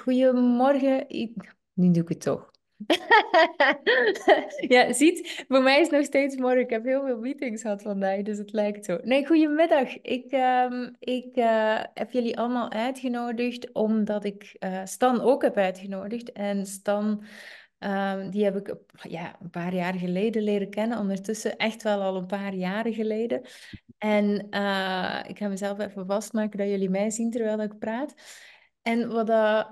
Goedemorgen. Nu doe ik het toch. Ja, ziet, voor mij is het nog steeds morgen. Ik heb heel veel meetings gehad vandaag, dus het lijkt zo. Nee, goedemiddag. Ik heb jullie allemaal uitgenodigd omdat ik Stan ook heb uitgenodigd. En Stan, die heb ik ja, een paar jaar geleden leren kennen. Ondertussen echt wel al een paar jaren geleden. En ik ga mezelf even vastmaken dat jullie mij zien terwijl ik praat. En wat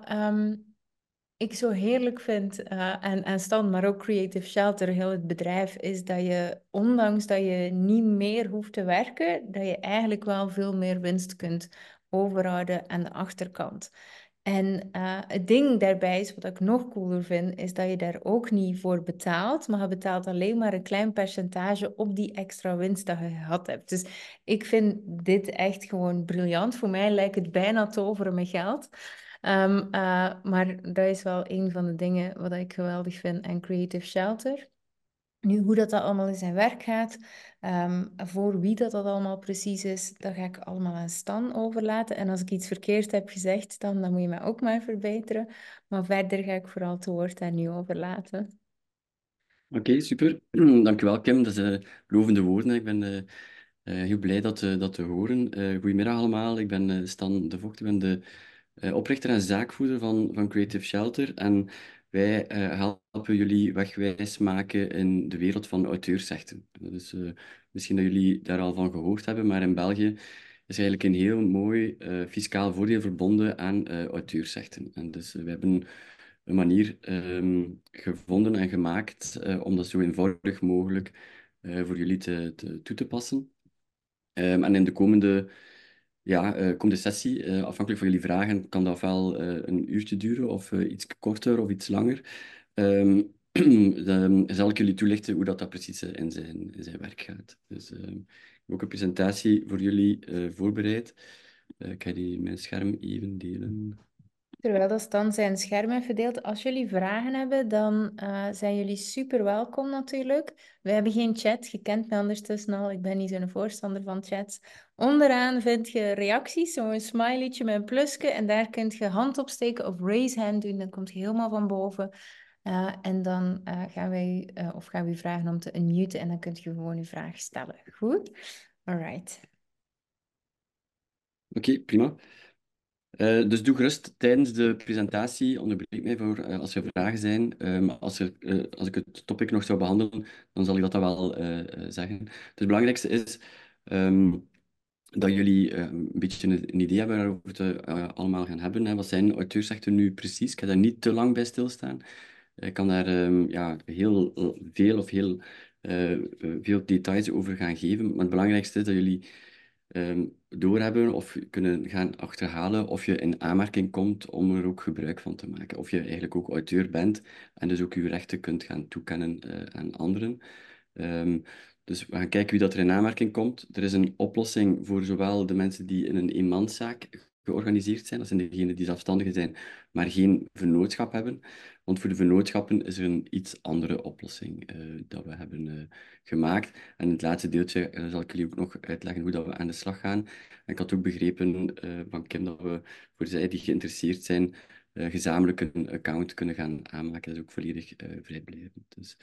ik zo heerlijk vind aan Stan, maar ook Creative Shelter, heel het bedrijf, is dat je, ondanks dat je niet meer hoeft te werken, dat je eigenlijk wel veel meer winst kunt overhouden aan de achterkant. En het ding daarbij is, wat ik nog cooler vind, is dat je daar ook niet voor betaalt, maar je betaalt alleen maar een klein percentage op die extra winst dat je gehad hebt. Dus ik vind dit echt gewoon briljant. Voor mij lijkt het bijna toveren met geld. Maar dat is wel een van de dingen wat ik geweldig vind aan Creative Shelter. Nu, hoe dat allemaal in zijn werk gaat, voor wie dat allemaal precies is, dat ga ik allemaal aan Stan overlaten. En als ik iets verkeerd heb gezegd, Stan, dan moet je mij ook maar verbeteren. Maar verder ga ik vooral het woord aan u overlaten. Oké, super. Dankjewel, Kim. Dat is lovende woorden. Ik ben heel blij dat te horen. Goedemiddag allemaal. Ik ben Stan de Vogt. Ik ben de oprichter en zaakvoerder van Creative Shelter. En wij helpen jullie wegwijs maken in de wereld van auteursrechten. Dus misschien dat jullie daar al van gehoord hebben, maar in België is eigenlijk een heel mooi fiscaal voordeel verbonden aan auteursrechten. En dus we hebben een manier gevonden en gemaakt om dat zo eenvoudig mogelijk voor jullie toe te passen. En in de komende sessie, afhankelijk van jullie vragen, kan dat ofwel een uurtje duren of iets korter of iets langer. Dan zal ik jullie toelichten hoe dat precies in zijn werk gaat. Dus ik heb ook een presentatie voor jullie voorbereid. Ik ga mijn scherm even delen. Terwijl dat Stan zijn scherm heeft verdeeld. Als jullie vragen hebben, dan zijn jullie super welkom natuurlijk. We hebben geen chat, je kent me ondertussen al. Ik ben niet zo'n voorstander van chats. Onderaan vind je reacties, zo'n smileytje met een plusje. En daar kun je hand op steken of raise hand doen. Dan komt je helemaal van boven. En dan gaan we u vragen om te unmuten. En dan kunt je gewoon uw vraag stellen. Goed? Alright. Oké, prima. Dus doe gerust tijdens de presentatie, onderbreek mij voor als er vragen zijn. Als ik het topic nog zou behandelen, dan zal ik dat wel zeggen. Het belangrijkste is ehm, dat jullie een beetje een idee hebben waarover we het allemaal gaan hebben. Hè. Wat zijn auteursrechten nu precies? Ik ga daar niet te lang bij stilstaan. Ik kan daar ja, heel veel of veel details over gaan geven. Maar het belangrijkste is dat jullie doorhebben of kunnen gaan achterhalen of je in aanmerking komt om er ook gebruik van te maken. Of je eigenlijk ook auteur bent en dus ook je rechten kunt gaan toekennen aan anderen. Ehm, dus we gaan kijken wie dat er in aanmerking komt. Er is een oplossing voor zowel de mensen die in een eenmanszaak georganiseerd zijn, dat zijn degenen die zelfstandigen zijn, maar geen vennootschap hebben. Want voor de vennootschappen is er een iets andere oplossing dat we hebben gemaakt. En in het laatste deeltje zal ik jullie ook nog uitleggen hoe dat we aan de slag gaan. En ik had ook begrepen van Kim dat we voor zij die geïnteresseerd zijn, gezamenlijk een account kunnen gaan aanmaken. Dat is ook volledig vrijblijvend. Dus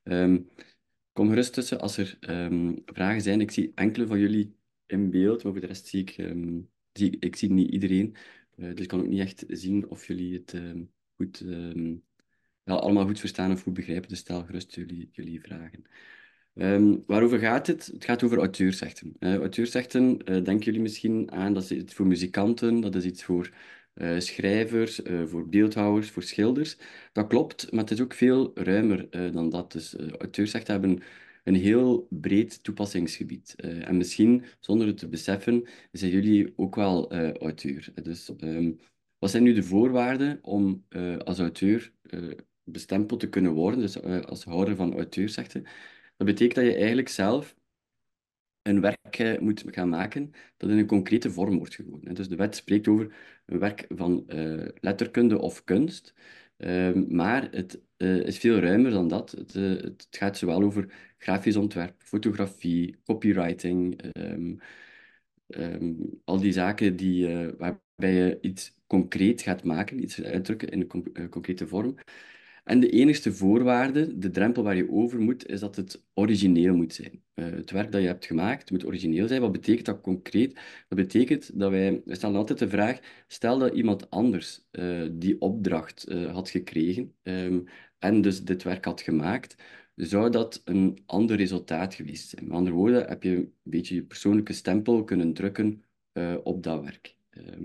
kom gerust tussen als er vragen zijn. Ik zie enkele van jullie in beeld, maar voor de rest zie ik niet iedereen. Dus ik kan ook niet echt zien of jullie het goed, ja, allemaal goed verstaan of goed begrijpen. Dus stel gerust jullie vragen. Waarover gaat het? Het gaat over auteursrechten. Auteursrechten, denken jullie misschien aan, dat is iets voor muzikanten, dat is iets voor schrijvers, voor beeldhouwers, voor schilders. Dat klopt, maar het is ook veel ruimer dan dat. Dus auteursrechten hebben een heel breed toepassingsgebied. En misschien, zonder het te beseffen, zijn jullie ook wel auteur. Dus wat zijn nu de voorwaarden om als auteur bestempeld te kunnen worden, dus als houder van auteursrechten? Dat betekent dat je eigenlijk zelf een werk moet gaan maken dat in een concrete vorm wordt gegoten. Hè. Dus de wet spreekt over een werk van letterkunde of kunst, maar het is veel ruimer dan dat. Het gaat zowel over grafisch ontwerp, fotografie, copywriting, al die zaken waarbij je iets concreet gaat maken, iets uitdrukken in een concrete vorm. En de enigste voorwaarde, de drempel waar je over moet, is dat het origineel moet zijn. Het werk dat je hebt gemaakt moet origineel zijn. Wat betekent dat concreet? Dat betekent dat we stellen altijd de vraag, stel dat iemand anders die opdracht had gekregen en dus dit werk had gemaakt, zou dat een ander resultaat geweest zijn? Met andere woorden, heb je een beetje je persoonlijke stempel kunnen drukken op dat werk.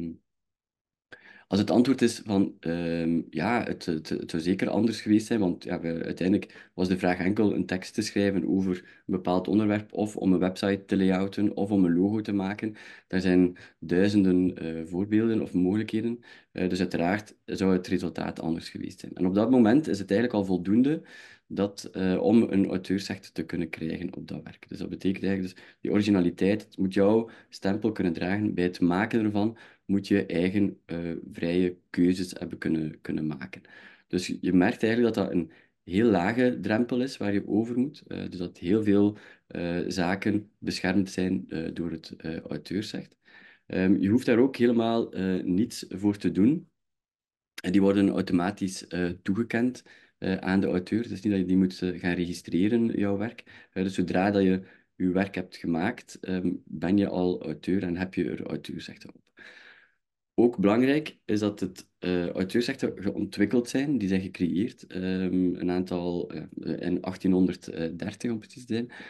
Als het antwoord is van ja, het zou zeker anders geweest zijn, want ja, uiteindelijk was de vraag enkel een tekst te schrijven over een bepaald onderwerp, of om een website te layouten, of om een logo te maken. Daar zijn duizenden voorbeelden of mogelijkheden. Dus uiteraard zou het resultaat anders geweest zijn. En op dat moment is het eigenlijk al voldoende om een auteursrecht te kunnen krijgen op dat werk. Dus dat betekent eigenlijk dus die originaliteit, het moet jouw stempel kunnen dragen bij het maken ervan, moet je eigen vrije keuzes hebben kunnen maken. Dus je merkt eigenlijk dat dat een heel lage drempel is waar je over moet. Dus dat heel veel zaken beschermd zijn door het auteursrecht. Je hoeft daar ook helemaal niets voor te doen. En die worden automatisch toegekend aan de auteur. Het is niet dat je die moet gaan registreren, jouw werk. Dus zodra dat je je werk hebt gemaakt, ben je al auteur en heb je er auteursrechten op. Ook belangrijk is dat het auteursrechten geontwikkeld zijn, die zijn gecreëerd, een aantal in 1830 om precies te zijn,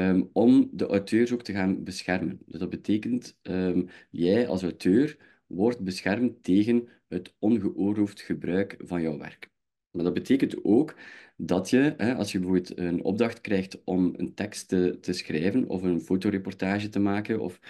om de auteurs ook te gaan beschermen. Dus dat betekent, jij als auteur wordt beschermd tegen het ongeoorloofd gebruik van jouw werk. Maar dat betekent ook dat je, als je bijvoorbeeld een opdracht krijgt om een tekst te schrijven of een fotoreportage te maken of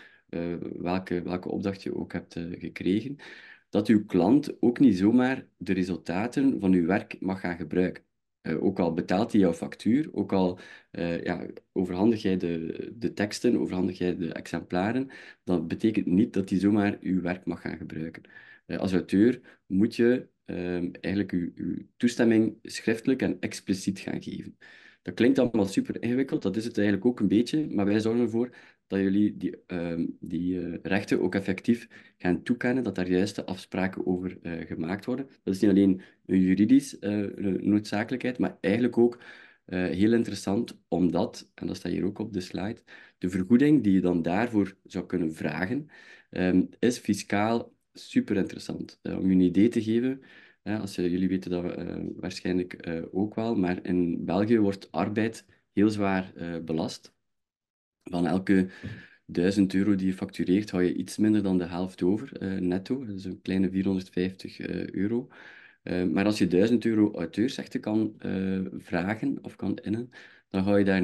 welke opdracht je ook hebt gekregen, dat uw klant ook niet zomaar de resultaten van uw werk mag gaan gebruiken. Ook al betaalt hij jouw factuur, ook al ja, overhandig jij de teksten, overhandig jij de exemplaren, dat betekent niet dat hij zomaar uw werk mag gaan gebruiken. Als auteur moet je eigenlijk uw toestemming schriftelijk en expliciet gaan geven. Dat klinkt allemaal super ingewikkeld, dat is het eigenlijk ook een beetje, maar wij zorgen ervoor dat jullie die rechten ook effectief gaan toekennen, dat daar juiste afspraken over gemaakt worden. Dat is niet alleen een juridisch noodzakelijkheid, maar eigenlijk ook heel interessant, omdat, en dat staat hier ook op de slide, de vergoeding die je dan daarvoor zou kunnen vragen, is fiscaal super interessant. Om je een idee te geven, jullie weten dat waarschijnlijk ook wel, maar in België wordt arbeid heel zwaar belast. Van elke 1.000 euro die je factureert, hou je iets minder dan de helft over, netto. Dat is een kleine 450 euro. Maar als je 1.000 euro auteursrechten kan vragen of kan innen, dan hou je daar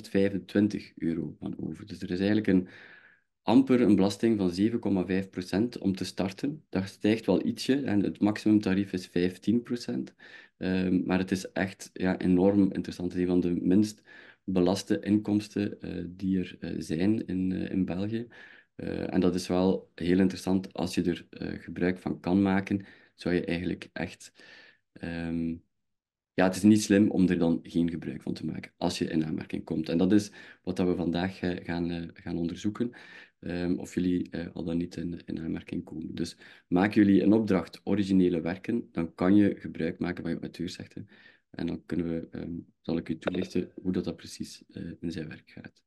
925 euro van over. Dus er is eigenlijk amper een belasting van 7,5% om te starten. Dat stijgt wel ietsje en het maximumtarief is 15%. Maar het is echt ja, enorm interessant. Het is een van de minst belaste inkomsten die er zijn in België. En dat is wel heel interessant. Als je er gebruik van kan maken, zou je eigenlijk echt... ja, het is niet slim om er dan geen gebruik van te maken als je in aanmerking komt. En dat is wat dat we vandaag gaan onderzoeken. Of jullie al dan niet in aanmerking komen. Dus maak jullie een opdracht originele werken, dan kan je gebruik maken van je auteursrechten. En dan zal ik u toelichten hoe dat precies in zijn werk gaat.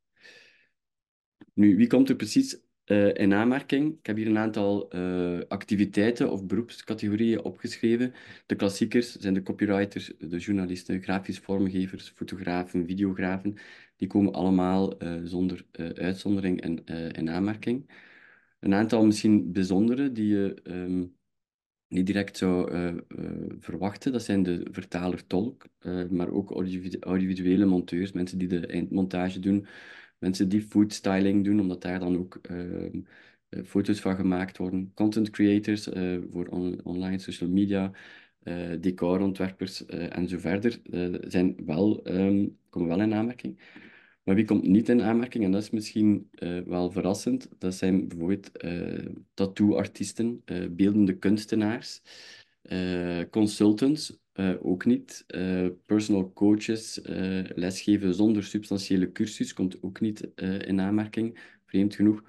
Nu, wie komt er precies in aanmerking? Ik heb hier een aantal activiteiten of beroepscategorieën opgeschreven. De klassiekers zijn de copywriters, de journalisten, grafisch vormgevers, fotografen, videografen. Die komen allemaal zonder uitzondering in aanmerking. Een aantal misschien bijzondere die je niet direct zou verwachten. Dat zijn de vertaler-tolk, maar ook audiovisuele monteurs, mensen die de eindmontage doen, mensen die foodstyling doen, omdat daar dan ook foto's van gemaakt worden. Content creators voor online social media, decorontwerpers en zo verder komen wel in aanmerking. Maar wie komt niet in aanmerking? En dat is misschien wel verrassend. Dat zijn bijvoorbeeld tattoo-artiesten, beeldende kunstenaars, consultants, ook niet. Personal coaches, lesgeven zonder substantiële cursus komt ook niet in aanmerking, vreemd genoeg.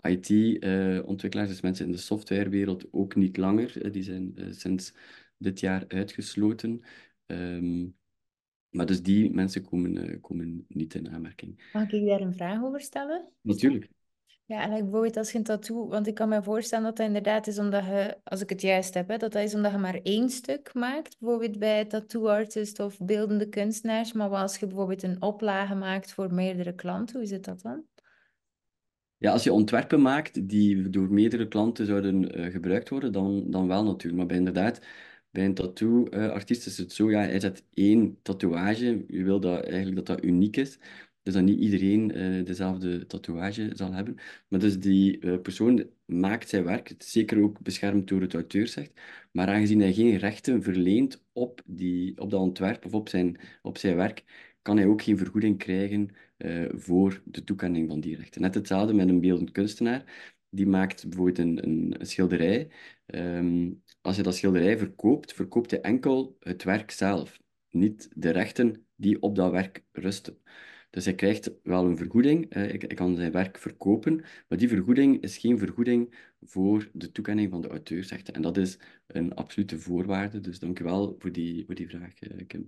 IT-ontwikkelaars, dus mensen in de softwarewereld, ook niet langer. Die zijn sinds dit jaar uitgesloten. Ehm, maar dus die mensen komen niet in aanmerking. Mag ik daar een vraag over stellen? Natuurlijk. Ja, en like bijvoorbeeld als je een tattoo, want ik kan me voorstellen dat dat inderdaad is omdat je, als ik het juist heb, hè, dat dat is omdat je maar één stuk maakt, bijvoorbeeld bij tattoo artist of beeldende kunstenaars, maar wat als je bijvoorbeeld een oplage maakt voor meerdere klanten, hoe zit dat dan? Ja, als je ontwerpen maakt die door meerdere klanten zouden gebruikt worden, dan wel natuurlijk. Maar inderdaad, bij een tattoo-artiest is het zo, ja, hij zet één tatoeage. Je wil dat, eigenlijk dat dat uniek is. Dus dat niet iedereen dezelfde tatoeage zal hebben. Maar dus die persoon maakt zijn werk, het is zeker ook beschermd door het auteursrecht. Maar aangezien hij geen rechten verleent op dat ontwerp of op zijn werk, kan hij ook geen vergoeding krijgen voor de toekenning van die rechten. Net hetzelfde met een beeldend kunstenaar. Die maakt bijvoorbeeld een schilderij. Als je dat schilderij verkoopt, verkoopt hij enkel het werk zelf, niet de rechten die op dat werk rusten. Dus hij krijgt wel een vergoeding, hij kan zijn werk verkopen, maar die vergoeding is geen vergoeding voor de toekenning van de auteursrechten. En dat is een absolute voorwaarde, dus dank u wel voor die vraag, Kim.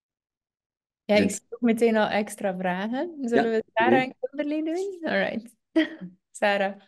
Ja, ik Zijn... zie ook meteen al extra vragen. Zullen Ja, we Sarah en Kimberly doen? Alright. Sarah.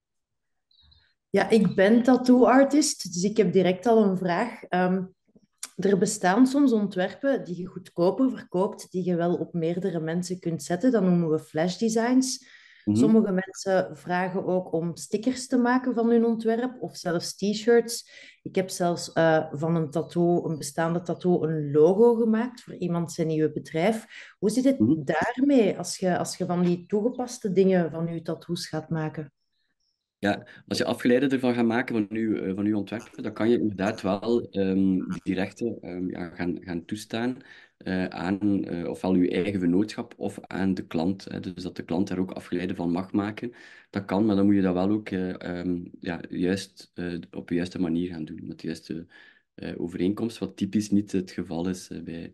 Ja, ik ben tattoo artist, dus ik heb direct al een vraag. Er bestaan soms ontwerpen die je goedkoper verkoopt, die je wel op meerdere mensen kunt zetten. Dat noemen we flash designs. Mhm, Sommige mensen vragen ook om stickers te maken van hun ontwerp of zelfs t-shirts. Ik heb zelfs van een tattoo, een bestaande tattoo, een logo gemaakt voor iemand zijn nieuwe bedrijf. Hoe zit het mhm. daarmee als je van die toegepaste dingen van je tattoos gaat maken? Ja, als je afgeleiden ervan gaat maken van uw ontwerp, dan kan je inderdaad wel die rechten ja, gaan toestaan aan ofwel uw eigen vennootschap of aan de klant. Hè. Dus dat de klant daar ook afgeleiden van mag maken. Dat kan, maar dan moet je dat wel ook ja, juist, op de juiste manier gaan doen. Met de juiste overeenkomst, wat typisch niet het geval is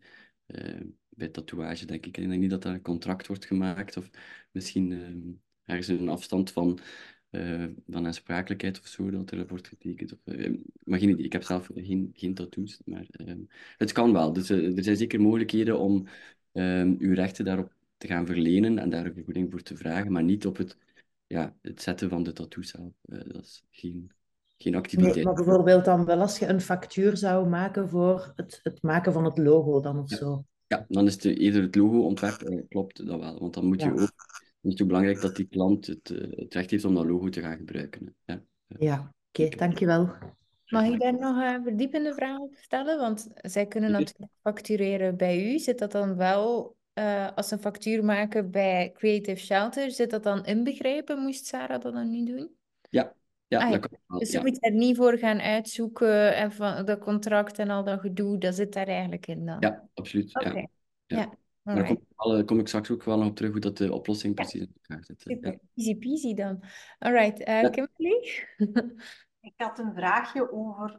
bij tatoeage, denk ik. Ik denk niet dat daar een contract wordt gemaakt of misschien ergens een afstand van aansprakelijkheid of zo, dat er wordt getekend. Maar geen idee, ik heb zelf geen tattoos, maar het kan wel. Dus er zijn zeker mogelijkheden om uw rechten daarop te gaan verlenen en daar een vergoeding voor te vragen, maar niet op het zetten van de tattoo zelf. Dat is geen Nee, activiteit. maar bijvoorbeeld dan wel als je een factuur zou maken voor het maken van het logo dan of Ja, zo. ja, dan is het eerder het logo-ontwerp, klopt dat wel. Want dan moet je Ja, ook, het is ook belangrijk dat die klant het recht heeft om dat logo te gaan gebruiken. Hè. Ja, ja. Oké, zeker. dankjewel. Mag ik daar nog een verdiepende vraag op stellen? Want zij kunnen Zeker. natuurlijk factureren bij u. Zit dat dan wel, als ze een factuur maken bij Creative Shelter, zit dat dan inbegrepen? Moest Sarah dat dan niet doen? Ja, ja, Ah ja. dat kan wel. Dus je Ja, moet daar niet voor gaan uitzoeken en van dat contract en al dat gedoe, dat zit daar eigenlijk in dan. ja, absoluut. Ja. Oké, Ja. ja, Maar daar alright. kom ik straks ook wel nog op terug hoe dat de oplossing Ja, precies in elkaar zit. Ja. super. Easy peasy dan. Alright, Ja, Kimberly? Ik had een vraagje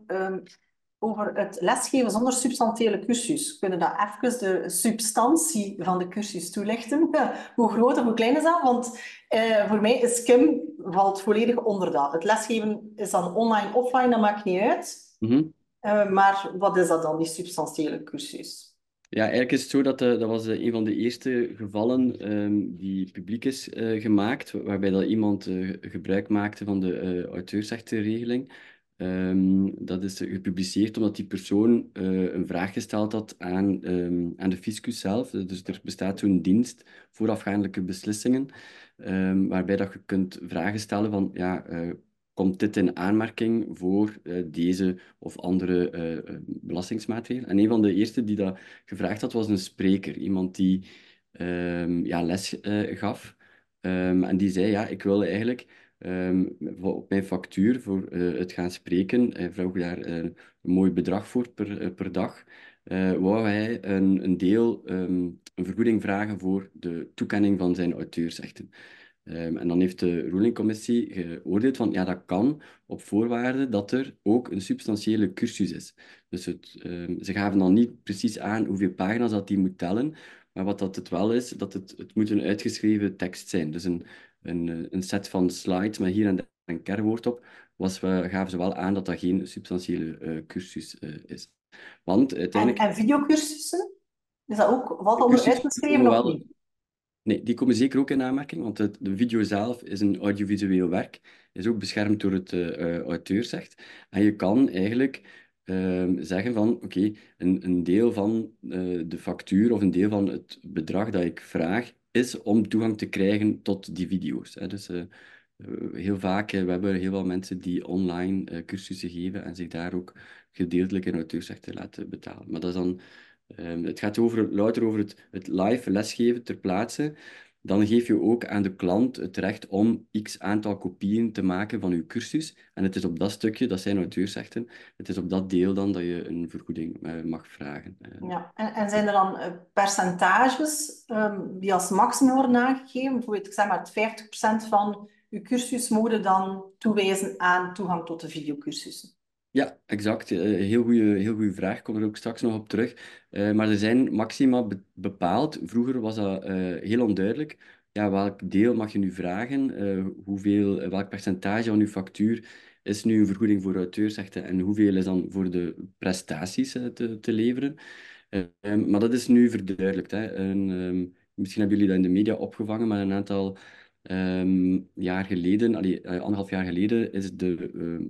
over het lesgeven zonder substantiële cursus. Kunnen dat even de substantie van de cursus toelichten? Hoe groot of hoe klein is dat? Want voor mij is Kim valt volledig onder dat. Het lesgeven is dan online, offline, dat maakt niet uit. mhm. Maar wat is dat dan, die substantiële cursus? Ja, eigenlijk is het zo dat was een van de eerste gevallen die publiek is gemaakt, waarbij dat iemand gebruik maakte van de auteursrechtenregeling. Dat is gepubliceerd omdat die persoon een vraag gesteld had aan de fiscus zelf. Dus er bestaat zo'n dienst voorafgaandelijke beslissingen, waarbij dat je kunt vragen stellen van, ja, komt dit in aanmerking voor deze of andere belastingsmaatregelen? En een van de eerste die dat gevraagd had, was een spreker. Iemand die ja, les gaf. En die zei, ja, ik wil eigenlijk op mijn factuur voor het gaan spreken, hij vroeg daar een mooi bedrag voor per dag, wou hij een deel, een vergoeding vragen voor de toekenning van zijn auteursrechten. En dan heeft de rulingcommissie geoordeeld van, ja, dat kan op voorwaarde dat er ook een substantiële cursus is. Dus ze gaven dan niet precies aan hoeveel pagina's dat die moet tellen, maar wat dat het wel is, dat het moet een uitgeschreven tekst zijn. Dus een set van slides met hier en daar een kernwoord op, gaven ze wel aan dat dat geen substantiële cursus is. Want uiteindelijk... En videocursussen? Is dat ook, valt dat onder cursussen uitgeschreven komen of wel... niet? Nee, die komen zeker ook in aanmerking, want de video zelf is een audiovisueel werk, is ook beschermd door het auteursrecht. En je kan eigenlijk zeggen van, oké, een deel van de factuur of een deel van het bedrag dat ik vraag, is om toegang te krijgen tot die video's. Hè. Dus heel vaak, we hebben heel veel mensen die online cursussen geven en zich daar ook gedeeltelijk in auteursrechten laten betalen. Maar dat is dan... het gaat louter over het live lesgeven ter plaatse. Dan geef je ook aan de klant het recht om x aantal kopieën te maken van je cursus. En het is op dat stukje, dat zijn auteursrechten, het is op dat deel dan dat je een vergoeding mag vragen. Ja. En zijn er dan percentages die als maximum worden aangegeven? Bijvoorbeeld, ik zeg maar, 50% van uw cursus mogen dan toewijzen aan toegang tot de videocursussen. Ja, exact. Heel goede vraag. Kom er ook straks nog op terug. Maar er zijn maxima bepaald. Vroeger was dat heel onduidelijk. Ja, welk deel mag je nu vragen? Welk percentage van uw factuur is nu een vergoeding voor auteursrechten en hoeveel is dan voor de prestaties te leveren? Maar dat is nu verduidelijkt, hè. Misschien hebben jullie dat in de media opgevangen, maar een aantal jaar geleden, 1,5 jaar geleden, is de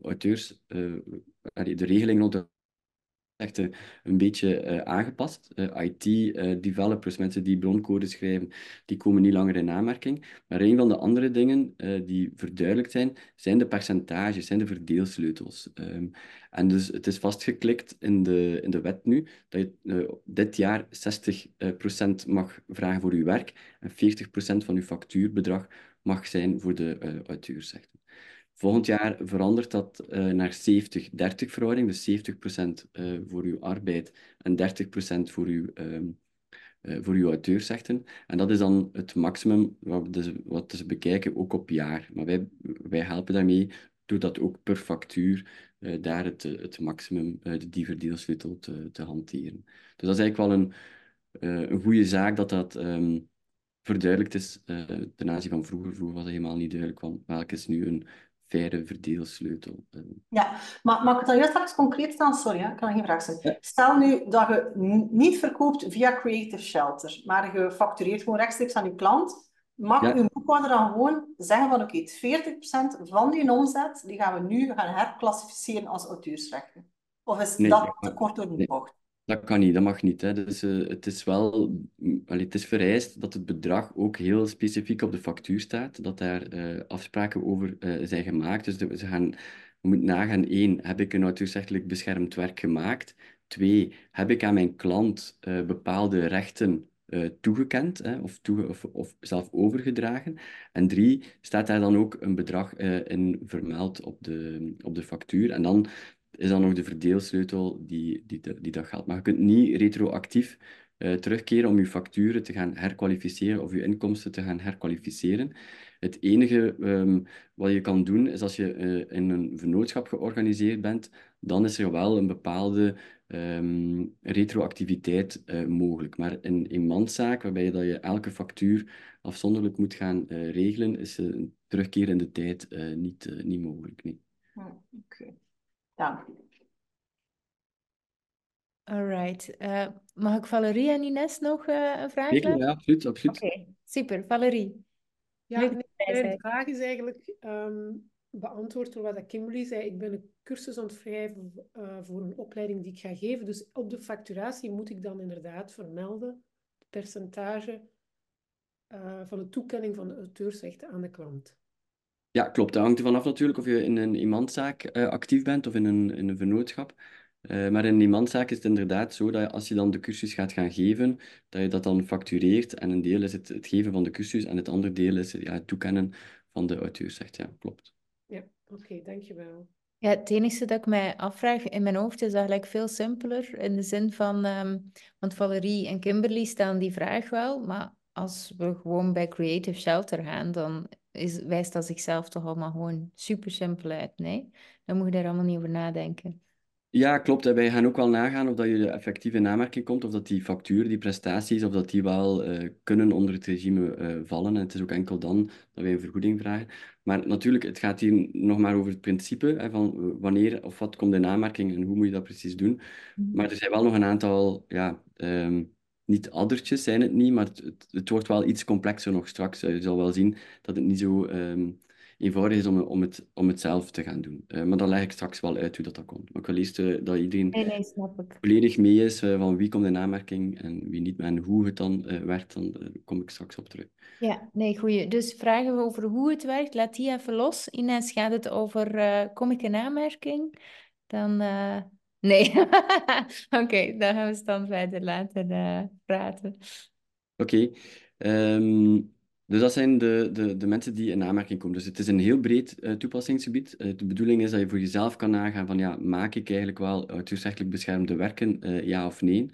de regeling rond de rechten een beetje aangepast. IT-developers, mensen die broncodes schrijven, die komen niet langer in aanmerking. Maar een van de andere dingen die verduidelijkt zijn de percentages, zijn de verdeelsleutels. En dus het is vastgeklikt in de wet nu, dat je dit jaar 60% mag vragen voor je werk en 40% van je factuurbedrag mag zijn voor de auteursrechten. Volgend jaar verandert dat naar 70-30 verhouding, dus 70% voor uw arbeid en 30% voor uw auteursrechten. En dat is dan het maximum wat ze bekijken, ook op jaar. Maar wij helpen daarmee door dat ook per factuur daar het maximum, die verdeelsleutel te hanteren. Dus dat is eigenlijk wel een goede zaak dat verduidelijkt is ten aanzien van vroeger. Vroeger was het helemaal niet duidelijk van welke is nu een faire verdeelsleutel. Ja, maar mag ik het dan heel straks concreet staan? Sorry, hè? Ik kan geen vraag stellen. Ja. Stel nu dat je niet verkoopt via Creative Shelter, maar je factureert gewoon rechtstreeks aan je klant. Mag uw boekhouder dan gewoon zeggen van oké, 40% van die omzet die gaan we nu gaan herclassificeren als auteursrechten? Of is Nee, dat te kort door de nee. bocht? Dat kan niet, dat mag niet. Hè. Dus, het is wel, het is vereist dat het bedrag ook heel specifiek op de factuur staat, dat daar afspraken over zijn gemaakt. Dus je moet nagaan, 1, heb ik een auteursrechtelijk beschermd werk gemaakt? 2, heb ik aan mijn klant bepaalde rechten toegekend, hè, of zelf overgedragen? En 3, staat daar dan ook een bedrag in vermeld op de factuur? En dan is dan nog de verdeelsleutel die dat geldt. Maar je kunt niet retroactief terugkeren om je facturen te gaan herkwalificeren of je inkomsten te gaan herkwalificeren. Het enige wat je kan doen, is als je in een vennootschap georganiseerd bent, dan is er wel een bepaalde retroactiviteit mogelijk. Maar in een eenmanszaak, waarbij dat je elke factuur afzonderlijk moet gaan regelen, is een terugkeer in de tijd niet mogelijk. Nee. Oké. Dank u. Alright. Mag ik Valerie en Ines nog een vraag Zeker, stellen? ja, absoluut, absoluut. Oké, super. Valerie. Ja, Leuk dat jij mijn bent. vraag is eigenlijk beantwoord door wat Kimberly zei. Ik ben een cursus aan het schrijven voor een opleiding die ik ga geven. Dus op de facturatie moet ik dan inderdaad vermelden het percentage van de toekenning van de auteursrechten aan de klant. Ja, klopt. Dat hangt ervan af natuurlijk of je in een eenmanszaak actief bent of in een vennootschap. Maar in een eenmanszaak is het inderdaad zo dat als je dan de cursus gaat gaan geven, dat je dat dan factureert. En een deel is het geven van de cursus en het andere deel is het toekennen van de auteursrecht. Ja, klopt. Ja, oké, dankjewel. Ja, het enige dat ik mij afvraag in mijn hoofd is eigenlijk veel simpeler. In de zin van, want Valerie en Kimberly stellen die vraag wel, maar als we gewoon bij Creative Shelter gaan, dan wijst dat zichzelf toch allemaal gewoon super simpel uit, nee? Dan moet je daar allemaal niet over nadenken. Ja, klopt. Wij gaan ook wel nagaan of dat je effectief in aanmerking komt, of dat die facturen, die prestaties, of dat die wel kunnen onder het regime vallen. En het is ook enkel dan dat wij een vergoeding vragen. Maar natuurlijk, het gaat hier nog maar over het principe hè, van wanneer of wat komt in aanmerking en hoe moet je dat precies doen. Maar er zijn wel nog een aantal, ja, niet addertjes zijn het niet, maar het wordt wel iets complexer nog straks. Je zal wel zien dat het niet zo eenvoudig is om het zelf te gaan doen. Maar dan leg ik straks wel uit hoe dat komt. Maar ik wil eerst dat iedereen Nee, snap ik. volledig mee is van wie komt in aanmerking en wie niet. En hoe het dan werkt, dan kom ik straks op terug. Ja, nee, goeie. Dus vragen we over hoe het werkt, laat die even los. Ines, gaat het over kom ik in aanmerking? Dan nee. Oké, dan gaan we het dan verder laten praten. Oké. Dus dat zijn de mensen die in aanmerking komen. Dus het is een heel breed toepassingsgebied. De bedoeling is dat je voor jezelf kan nagaan van ja, maak ik eigenlijk wel auteursrechtelijk beschermde werken, ja of nee?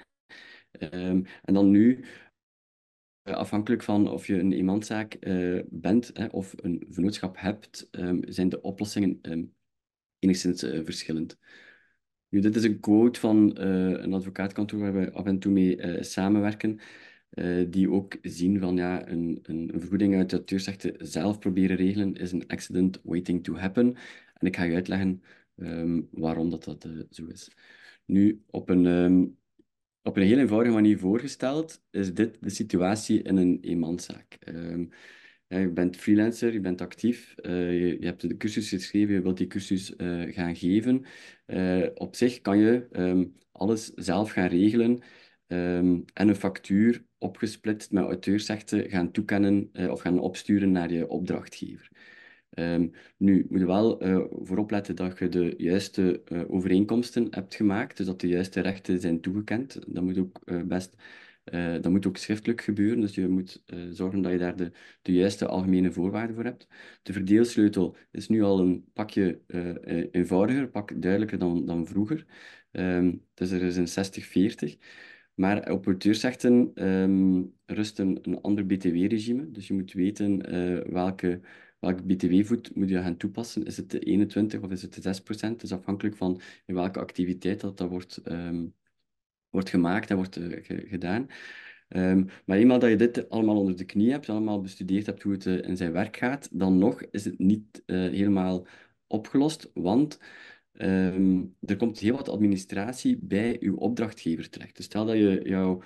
En dan nu, afhankelijk van of je een eenmanszaak bent of een vennootschap hebt, zijn de oplossingen enigszins verschillend. Nu, dit is een quote van een advocaatkantoor waar we af en toe mee samenwerken, die ook zien van ja, een vergoeding uit de auteursrechten zelf proberen regelen is een accident waiting to happen. En ik ga je uitleggen waarom dat zo is. Nu, op een heel eenvoudige manier voorgesteld, is dit de situatie in een eenmanszaak. Ja, je bent freelancer, je bent actief, je hebt de cursus geschreven, je wilt die cursus gaan geven. Op zich kan je alles zelf gaan regelen en een factuur opgesplitst met auteursrechten gaan toekennen of gaan opsturen naar je opdrachtgever. Nu, moet je wel voorop letten dat je de juiste overeenkomsten hebt gemaakt, dus dat de juiste rechten zijn toegekend. Dat moet ook dat moet ook schriftelijk gebeuren, dus je moet zorgen dat je daar de juiste algemene voorwaarden voor hebt. De verdeelsleutel is nu al een pakje eenvoudiger, een pak duidelijker dan vroeger. Dus er is een 60-40. Maar op auteursrechten rust een ander BTW-regime, dus je moet weten welke BTW-voet moet je gaan toepassen. Is het de 21 of is het de 6%? Dus afhankelijk van in welke activiteit dat wordt gemaakt en wordt gedaan. Maar eenmaal dat je dit allemaal onder de knie hebt, allemaal bestudeerd hebt hoe het in zijn werk gaat, dan nog is het niet helemaal opgelost, want er komt heel wat administratie bij uw opdrachtgever terecht. Dus stel dat je jouw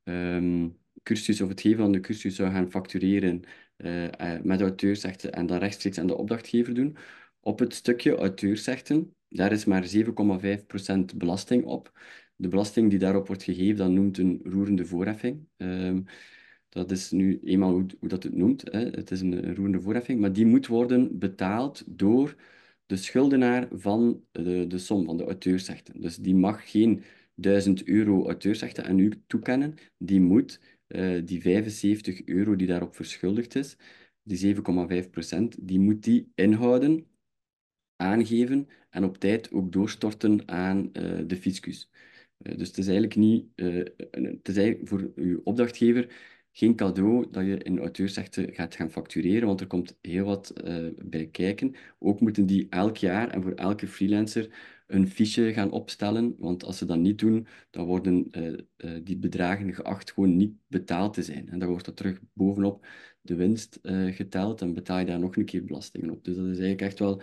cursus of het geven van de cursus zou gaan factureren met auteursrechten en dat rechtstreeks aan de opdrachtgever doen. Op het stukje auteursrechten, daar is maar 7,5% belasting op. De belasting die daarop wordt gegeven, dat noemt een roerende voorheffing. Dat is nu eenmaal hoe dat het noemt. Hè. Het is een roerende voorheffing, maar die moet worden betaald door de schuldenaar van de som van de auteursrechten. Dus die mag geen 1000 euro auteursrechten aan u toekennen. Die moet die 75 euro die daarop verschuldigd is, die 7,5%, die moet die inhouden, aangeven en op tijd ook doorstorten aan de fiscus. Dus het is eigenlijk niet, het is eigenlijk voor uw opdrachtgever geen cadeau dat je in auteursrechten gaat gaan factureren, want er komt heel wat bij kijken. Ook moeten die elk jaar en voor elke freelancer een fiche gaan opstellen, want als ze dat niet doen, dan worden die bedragen geacht gewoon niet betaald te zijn. En dan wordt dat terug bovenop de winst geteld en betaal je daar nog een keer belastingen op. Dus dat is eigenlijk echt wel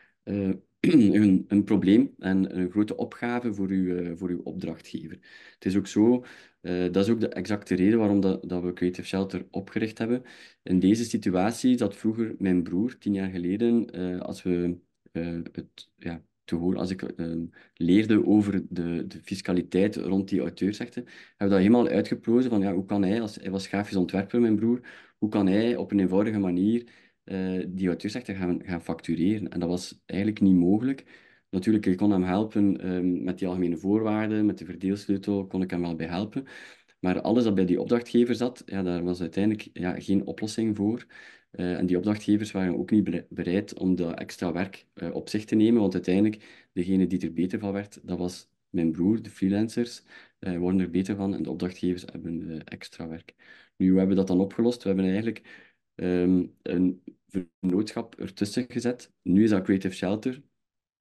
een probleem en een grote opgave voor uw opdrachtgever. Het is ook zo, dat is ook de exacte reden waarom dat we Creative Shelter opgericht hebben. In deze situatie zat vroeger mijn broer, 10 jaar geleden, als we als ik leerde over de fiscaliteit rond die auteursrechten, hebben we dat helemaal uitgeplozen van ja, hoe kan hij, hij was grafisch ontwerper, mijn broer, hoe kan hij op een eenvoudige manier die auteursrechten gaan factureren. En dat was eigenlijk niet mogelijk. Natuurlijk, ik kon hem helpen met die algemene voorwaarden, met de verdeelsleutel kon ik hem wel bij helpen. Maar alles dat bij die opdrachtgever zat, ja, daar was uiteindelijk geen oplossing voor. En die opdrachtgevers waren ook niet bereid om dat extra werk op zich te nemen, want uiteindelijk, degene die er beter van werd, dat was mijn broer, de freelancers, worden er beter van en de opdrachtgevers hebben extra werk. Nu, hoe hebben we dat dan opgelost? We hebben eigenlijk een vennootschap ertussen gezet. Nu is dat Creative Shelter.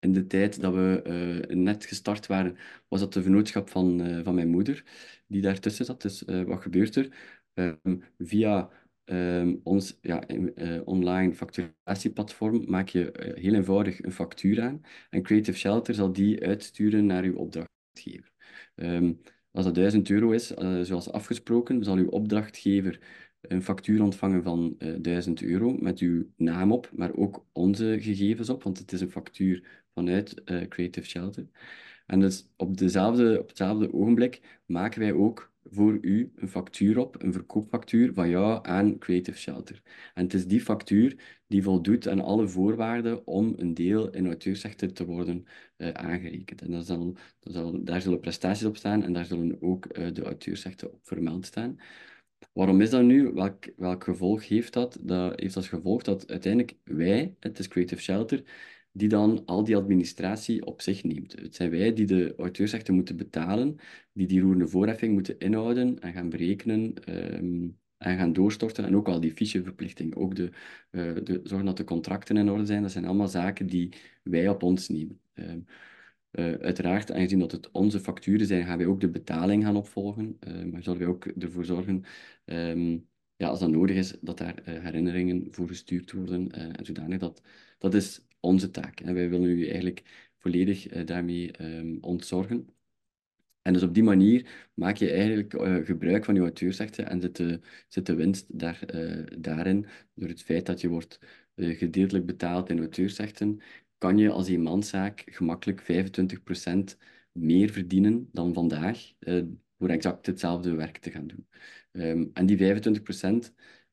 In de tijd dat we net gestart waren, was dat de vennootschap van mijn moeder, die daartussen zat. Dus wat gebeurt er? Via ons online facturatieplatform maak je heel eenvoudig een factuur aan. En Creative Shelter zal die uitsturen naar uw opdrachtgever. Als dat 1.000 € is, zoals afgesproken, zal uw opdrachtgever een factuur ontvangen van 1.000 € met uw naam op, maar ook onze gegevens op, want het is een factuur vanuit Creative Shelter. En dus op hetzelfde ogenblik maken wij ook voor u een factuur op, een verkoopfactuur van jou aan Creative Shelter. En het is die factuur die voldoet aan alle voorwaarden om een deel in auteursrechten te worden aangerekend. En daar zullen prestaties op staan en daar zullen ook de auteursrechten op vermeld staan. Waarom is dat nu? Welk gevolg heeft dat? Dat heeft als gevolg dat uiteindelijk wij, het is Creative Shelter, die dan al die administratie op zich neemt. Het zijn wij die de auteursrechten moeten betalen, die roerende voorheffing moeten inhouden en gaan berekenen en gaan doorstorten. En ook al die ficheverplichting, ook de zorgen dat de contracten in orde zijn, dat zijn allemaal zaken die wij op ons nemen. Uiteraard, aangezien dat het onze facturen zijn, gaan wij ook de betaling gaan opvolgen. Maar zullen wij ook ervoor zorgen, als dat nodig is, dat daar herinneringen voor gestuurd worden. En zodanig dat is onze taak. En wij willen u eigenlijk volledig daarmee ontzorgen. En dus op die manier maak je eigenlijk gebruik van je auteursrechten en zit de winst daarin, door het feit dat je wordt gedeeltelijk betaald in auteursrechten, kan je als eenmanszaak gemakkelijk 25% meer verdienen dan vandaag, voor exact hetzelfde werk te gaan doen. En die 25%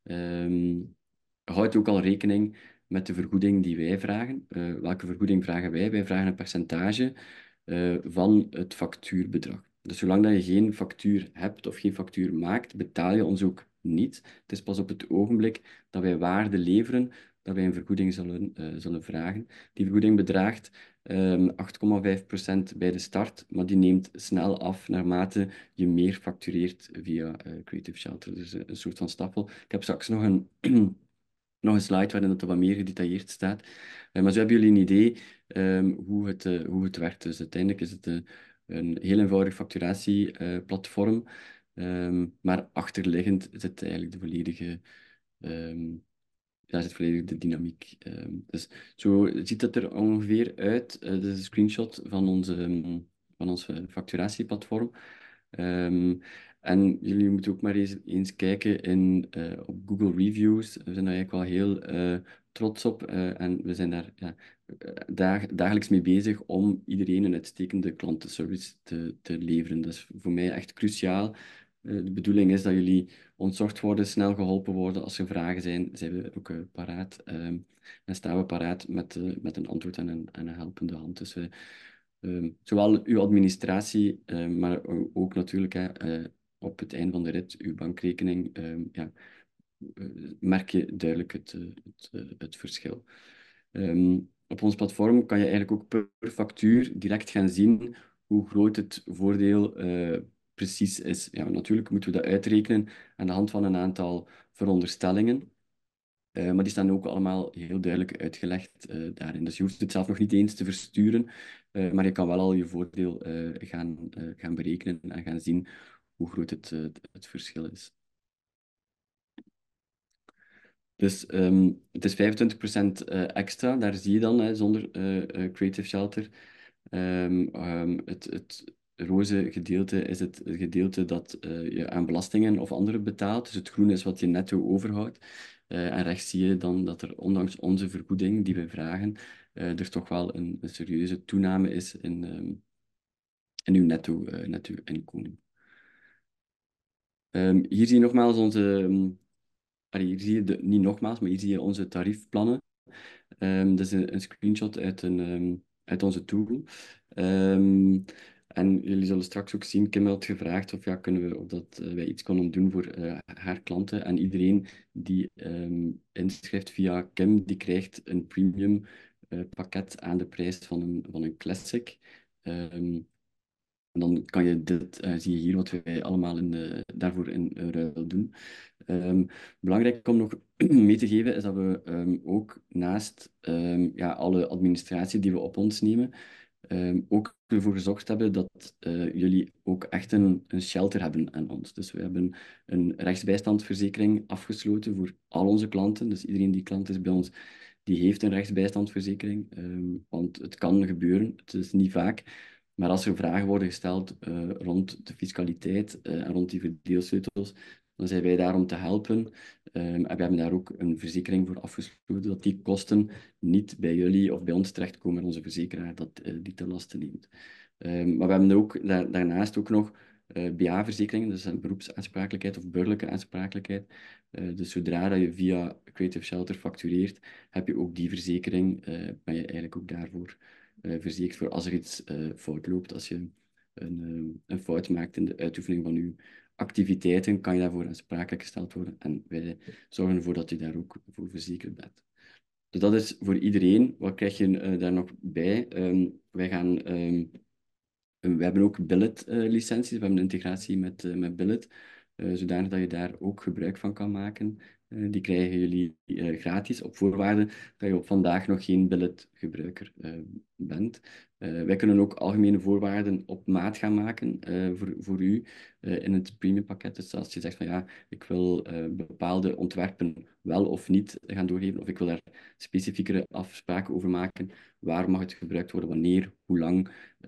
houdt ook al rekening met de vergoeding die wij vragen. Welke vergoeding vragen wij? Wij vragen een percentage van het factuurbedrag. Dus zolang dat je geen factuur hebt of geen factuur maakt, betaal je ons ook niet. Het is pas op het ogenblik dat wij waarde leveren, dat wij een vergoeding zullen vragen. Die vergoeding bedraagt 8,5% bij de start, maar die neemt snel af naarmate je meer factureert via Creative Shelter. Dus een soort van stapel. Ik heb straks nog een slide waarin het wat meer gedetailleerd staat. Maar zo hebben jullie een idee hoe het werkt. Dus uiteindelijk is het een heel eenvoudig facturatieplatform, maar achterliggend zit eigenlijk zit volledig de dynamiek. Dus zo ziet het er ongeveer uit. Dit is een screenshot van ons facturatieplatform. En jullie moeten ook maar eens kijken op Google Reviews. We zijn daar eigenlijk wel heel trots op. En we zijn daar dagelijks mee bezig om iedereen een uitstekende klantenservice te leveren. Dat is voor mij echt cruciaal. De bedoeling is dat jullie ontzorgd worden, snel geholpen worden. Als er vragen zijn we ook paraat. En staan we paraat met een antwoord en een helpende hand. Dus zowel uw administratie, maar ook natuurlijk op het einde van de rit, uw bankrekening, merk je duidelijk het verschil. Op ons platform kan je eigenlijk ook per factuur direct gaan zien hoe groot het voordeel precies is. Ja, natuurlijk moeten we dat uitrekenen aan de hand van een aantal veronderstellingen. Maar die staan ook allemaal heel duidelijk uitgelegd daarin. Dus je hoeft het zelf nog niet eens te versturen, maar je kan wel al je voordeel gaan berekenen en gaan zien hoe groot het verschil is. Dus het is 25% extra, daar zie je dan, zonder Creative Shelter. Het roze gedeelte is het gedeelte dat je aan belastingen of andere betaalt. Dus het groen is wat je netto overhoudt. En rechts zie je dan dat er ondanks onze vergoeding die we vragen, er toch wel een serieuze toename is in uw netto inkomen. Hier zie je nogmaals hier zie je niet nogmaals, maar hier zie je onze tariefplannen. Dat is een screenshot uit onze tool. En jullie zullen straks ook zien, Kim had gevraagd of dat wij iets konden doen voor haar klanten. En iedereen die inschrijft via Kim, die krijgt een premium pakket aan de prijs van een classic. En dan kan je zie je hier wat wij allemaal daarvoor in ruil doen. Belangrijk om nog mee te geven is dat we ook naast ja, alle administratie die we op ons nemen, ook ervoor gezorgd hebben dat jullie ook echt een shelter hebben aan ons. Dus we hebben een rechtsbijstandsverzekering afgesloten voor al onze klanten. Dus iedereen die klant is bij ons, die heeft een rechtsbijstandsverzekering. Want het kan gebeuren, het is niet vaak. Maar als er vragen worden gesteld rond de fiscaliteit en rond die verdeelsleutels, dan zijn wij daar om te helpen. En we hebben daar ook een verzekering voor afgesloten, dat die kosten niet bij jullie of bij ons terechtkomen, en onze verzekeraar dat die ten laste neemt. Maar we hebben ook, daarnaast ook nog BA-verzekeringen, dus een beroepsaansprakelijkheid of burgerlijke aansprakelijkheid. Dus zodra dat je via Creative Shelter factureert, heb je ook die verzekering, ben je eigenlijk ook daarvoor verzekerd voor als er iets fout loopt. Als je een fout maakt in de uitoefening van je activiteiten, kan je daarvoor aansprakelijk gesteld worden. En wij zorgen ervoor dat je daar ook voor verzekerd bent. Dus dat is voor iedereen. Wat krijg je daar nog bij? We hebben ook Billet-licenties. We hebben een integratie met Billet, zodanig dat je daar ook gebruik van kan maken. Die krijgen jullie gratis, op voorwaarde dat je op vandaag nog geen Billet-gebruiker bent. Wij kunnen ook algemene voorwaarden op maat gaan maken voor u in het premiumpakket. Dus als je zegt van ja, ik wil bepaalde ontwerpen wel of niet gaan doorgeven, of ik wil daar specifiekere afspraken over maken, waar mag het gebruikt worden, wanneer, hoe lang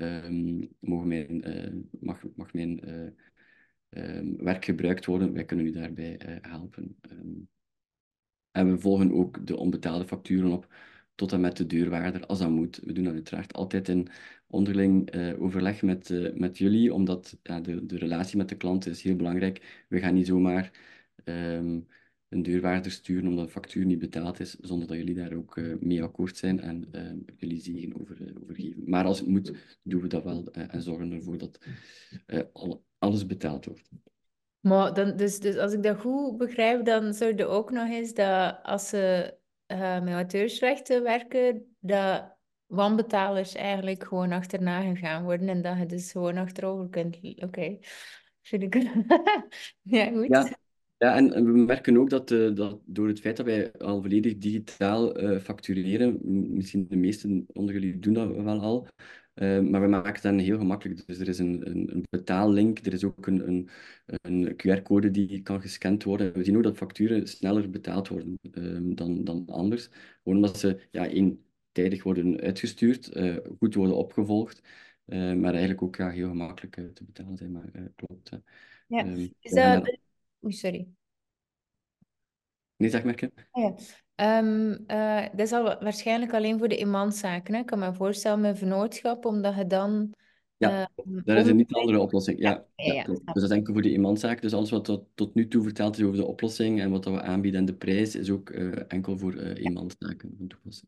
mag mijn werk gebruikt worden. Wij kunnen u daarbij helpen. En we volgen ook de onbetaalde facturen op tot en met de deurwaarder, als dat moet. We doen dat uiteraard altijd in onderling overleg met jullie, omdat ja, de relatie met de klant is heel belangrijk. We gaan niet zomaar een deurwaarder sturen omdat de factuur niet betaald is, zonder dat jullie daar ook mee akkoord zijn en jullie zegen overgeven. Maar als het moet, doen we dat wel en zorgen ervoor dat alles betaald wordt. Maar dan, dus als ik dat goed begrijp, dan zou er ook nog eens dat als ze met auteursrechten werken, dat wanbetalers eigenlijk gewoon achterna gegaan worden en dat je dus gewoon achterover kunt. Oké, vind ik. Ja, goed. Ja, en we merken ook dat door het feit dat wij al volledig digitaal factureren, misschien de meesten onder jullie doen dat wel al, maar we maken het dan heel gemakkelijk. Dus er is een betaallink, er is ook een QR-code die kan gescand worden. We zien ook dat facturen sneller betaald worden dan anders. Gewoon omdat ze tijdig worden uitgestuurd, goed worden opgevolgd, maar eigenlijk ook heel gemakkelijk te betalen zijn. Maar klopt. Ja. Is we gaan dat... Oei, sorry. Nee, zeg maar. Ja. Dat is waarschijnlijk alleen voor de eenmanszaken. Hè? Ik kan me voorstellen met vennootschap, omdat je dan... Ja, daar is een niet andere oplossing. Ja. Klopt. Dus dat is enkel voor de eenmanszaak. Dus alles wat tot nu toe verteld is over de oplossing en wat dat we aanbieden en de prijs, is ook enkel voor eenmanszaken van toepassing.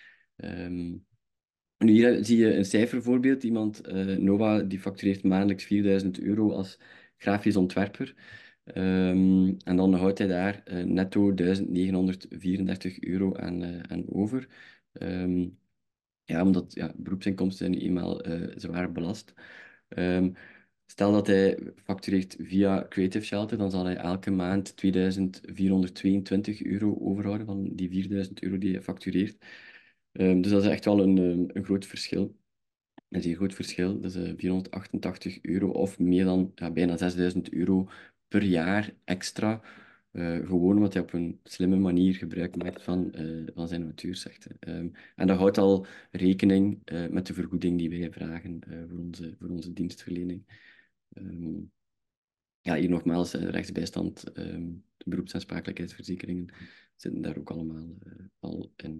Nu hier zie je een cijfervoorbeeld. Iemand, Nova, die factureert maandelijks €4.000 als grafisch ontwerper. En dan houdt hij daar netto €1.934 aan over. Ja, omdat beroepsinkomsten zijn nu eenmaal zwaar belast. Stel dat hij factureert via Creative Shelter, dan zal hij elke maand €2.422 overhouden van die €4.000 die hij factureert. Dus dat is echt wel een groot verschil. Dat is een groot verschil. Dat is €488 of meer dan bijna €6.000 per jaar extra. Gewoon omdat hij op een slimme manier gebruik maakt van zijn auteursrechten. En dat houdt al rekening met de vergoeding die wij vragen voor onze dienstverlening. Hier nogmaals, rechtsbijstand, beroepsaansprakelijkheidsverzekeringen zitten daar ook allemaal al in.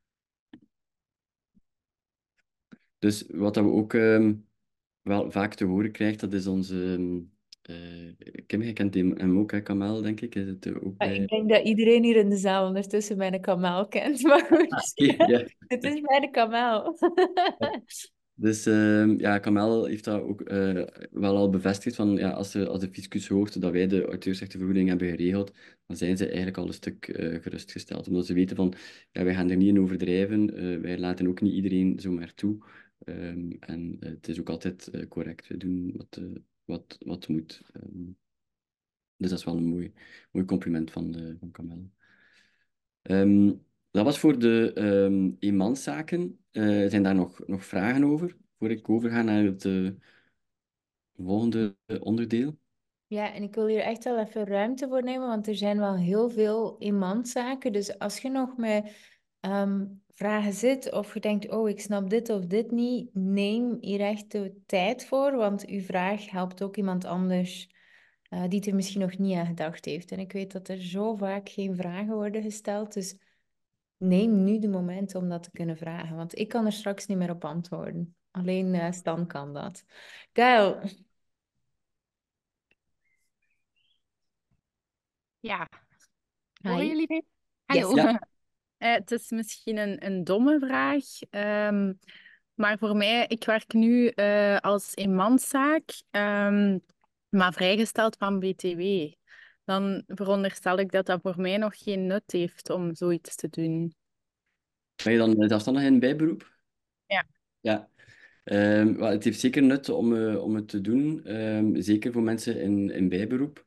Dus wat dat we ook wel vaak te horen krijgen, dat is onze... Kim, je kent hem ook, hè, Kamal, denk ik. Is het ook bij... Ik denk dat iedereen hier in de zaal ondertussen mijn Kamal kent, maar goed. Ja. Het is mijn Kamal. Dus Kamal heeft dat ook wel al bevestigd, van als de fiscus hoort dat wij de auteursrechtenvergoeding hebben geregeld, dan zijn ze eigenlijk al een stuk gerustgesteld. Omdat ze weten van, wij gaan er niet in overdrijven, wij laten ook niet iedereen zomaar toe En het is ook altijd correct. We doen wat moet. Dus dat is wel een mooi compliment van Kamel. Ehm, dat was voor de eenmanszaken. Zijn daar nog vragen over? Voor ik overga naar het volgende onderdeel. Ja, en ik wil hier echt wel even ruimte voor nemen, want er zijn wel heel veel eenmanszaken. Dus als je nog met vragen zit of je denkt, oh, ik snap dit of dit niet, neem hier echt de tijd voor, want uw vraag helpt ook iemand anders die er misschien nog niet aan gedacht heeft. En ik weet dat er zo vaak geen vragen worden gesteld, dus neem nu de moment om dat te kunnen vragen, want ik kan er straks niet meer op antwoorden. Alleen Stan kan dat. Gail. Ja, horen Hi. jullie mij? Yes. Hallo. Ja. Het is misschien een domme vraag, maar voor mij, ik werk nu als eenmanszaak, maar vrijgesteld van BTW. Dan veronderstel ik dat dat voor mij nog geen nut heeft om zoiets te doen. Ben je dan zelfstandig in bijberoep? Ja. Ja. Wel, het heeft zeker nut om het te doen, zeker voor mensen in bijberoep.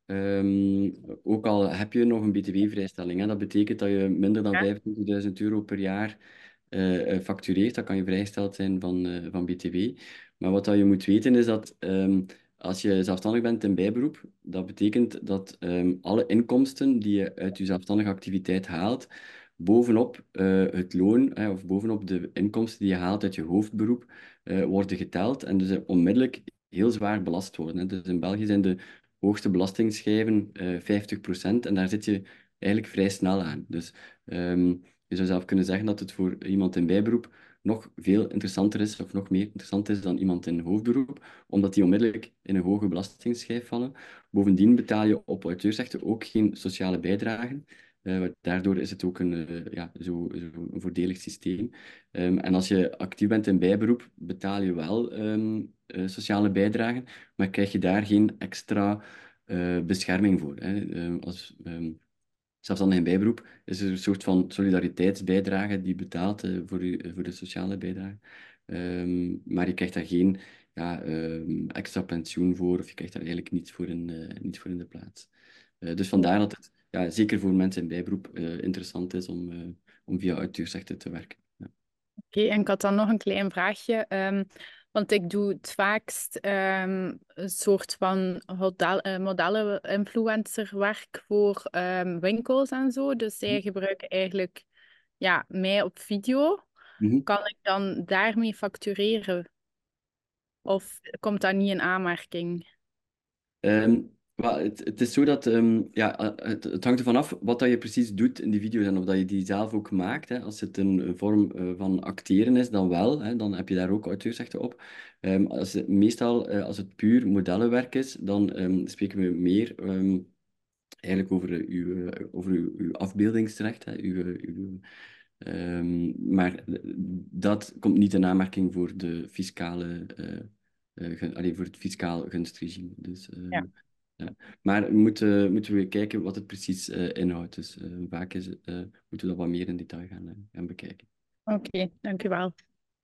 Ook al heb je nog een btw-vrijstelling, hè, dat betekent dat je minder dan Ja. €25.000 per jaar factureert. Dat kan je vrijgesteld zijn van btw. Maar wat dat je moet weten is dat als je zelfstandig bent in bijberoep, dat betekent dat alle inkomsten die je uit je zelfstandige activiteit haalt, bovenop het loon, of bovenop de inkomsten die je haalt uit je hoofdberoep, worden geteld en dus onmiddellijk heel zwaar belast worden. Hè. Dus in België zijn de hoogste belastingsschijven 50% en daar zit je eigenlijk vrij snel aan. Dus je zou zelf kunnen zeggen dat het voor iemand in bijberoep nog veel interessanter is, of nog meer interessant is dan iemand in hoofdberoep, omdat die onmiddellijk in een hoge belastingsschijf vallen. Bovendien betaal je op auteursrechten ook geen sociale bijdragen. Daardoor is het ook zo een voordelig systeem. En als je actief bent in bijberoep, betaal je wel sociale bijdragen, maar krijg je daar geen extra bescherming voor. Hè. Zelfstandig in bijberoep is er een soort van solidariteitsbijdrage die betaalt voor de sociale bijdrage. Maar je krijgt daar geen extra pensioen voor, of je krijgt daar eigenlijk niets voor in de plaats. Dus vandaar dat het zeker voor mensen in bijberoep interessant is om via auteursrechten te werken. Ja. Oké, en ik had dan nog een klein vraagje. Want ik doe het vaakst een soort van modellen-influencerwerk voor winkels en zo. Dus zij gebruiken eigenlijk mij op video. Mhm. Kan ik dan daarmee factureren? Of komt dat niet in aanmerking? Wel, het is zo dat het hangt ervan af wat dat je precies doet in die video's en of dat je die zelf ook maakt. Hè. Als het een vorm van acteren is, dan wel. Hè, dan heb je daar ook auteursrechten op. Als het puur modellenwerk is, dan spreken we meer eigenlijk over uw afbeeldingsrecht. Hè, maar dat komt niet in aanmerking voor de fiscale, voor het fiscaal gunstregime. Dus, Ja. ja. Maar moeten we kijken wat het precies inhoudt. Dus vaak moeten we dat wat meer in detail gaan bekijken. Oké, dank u wel.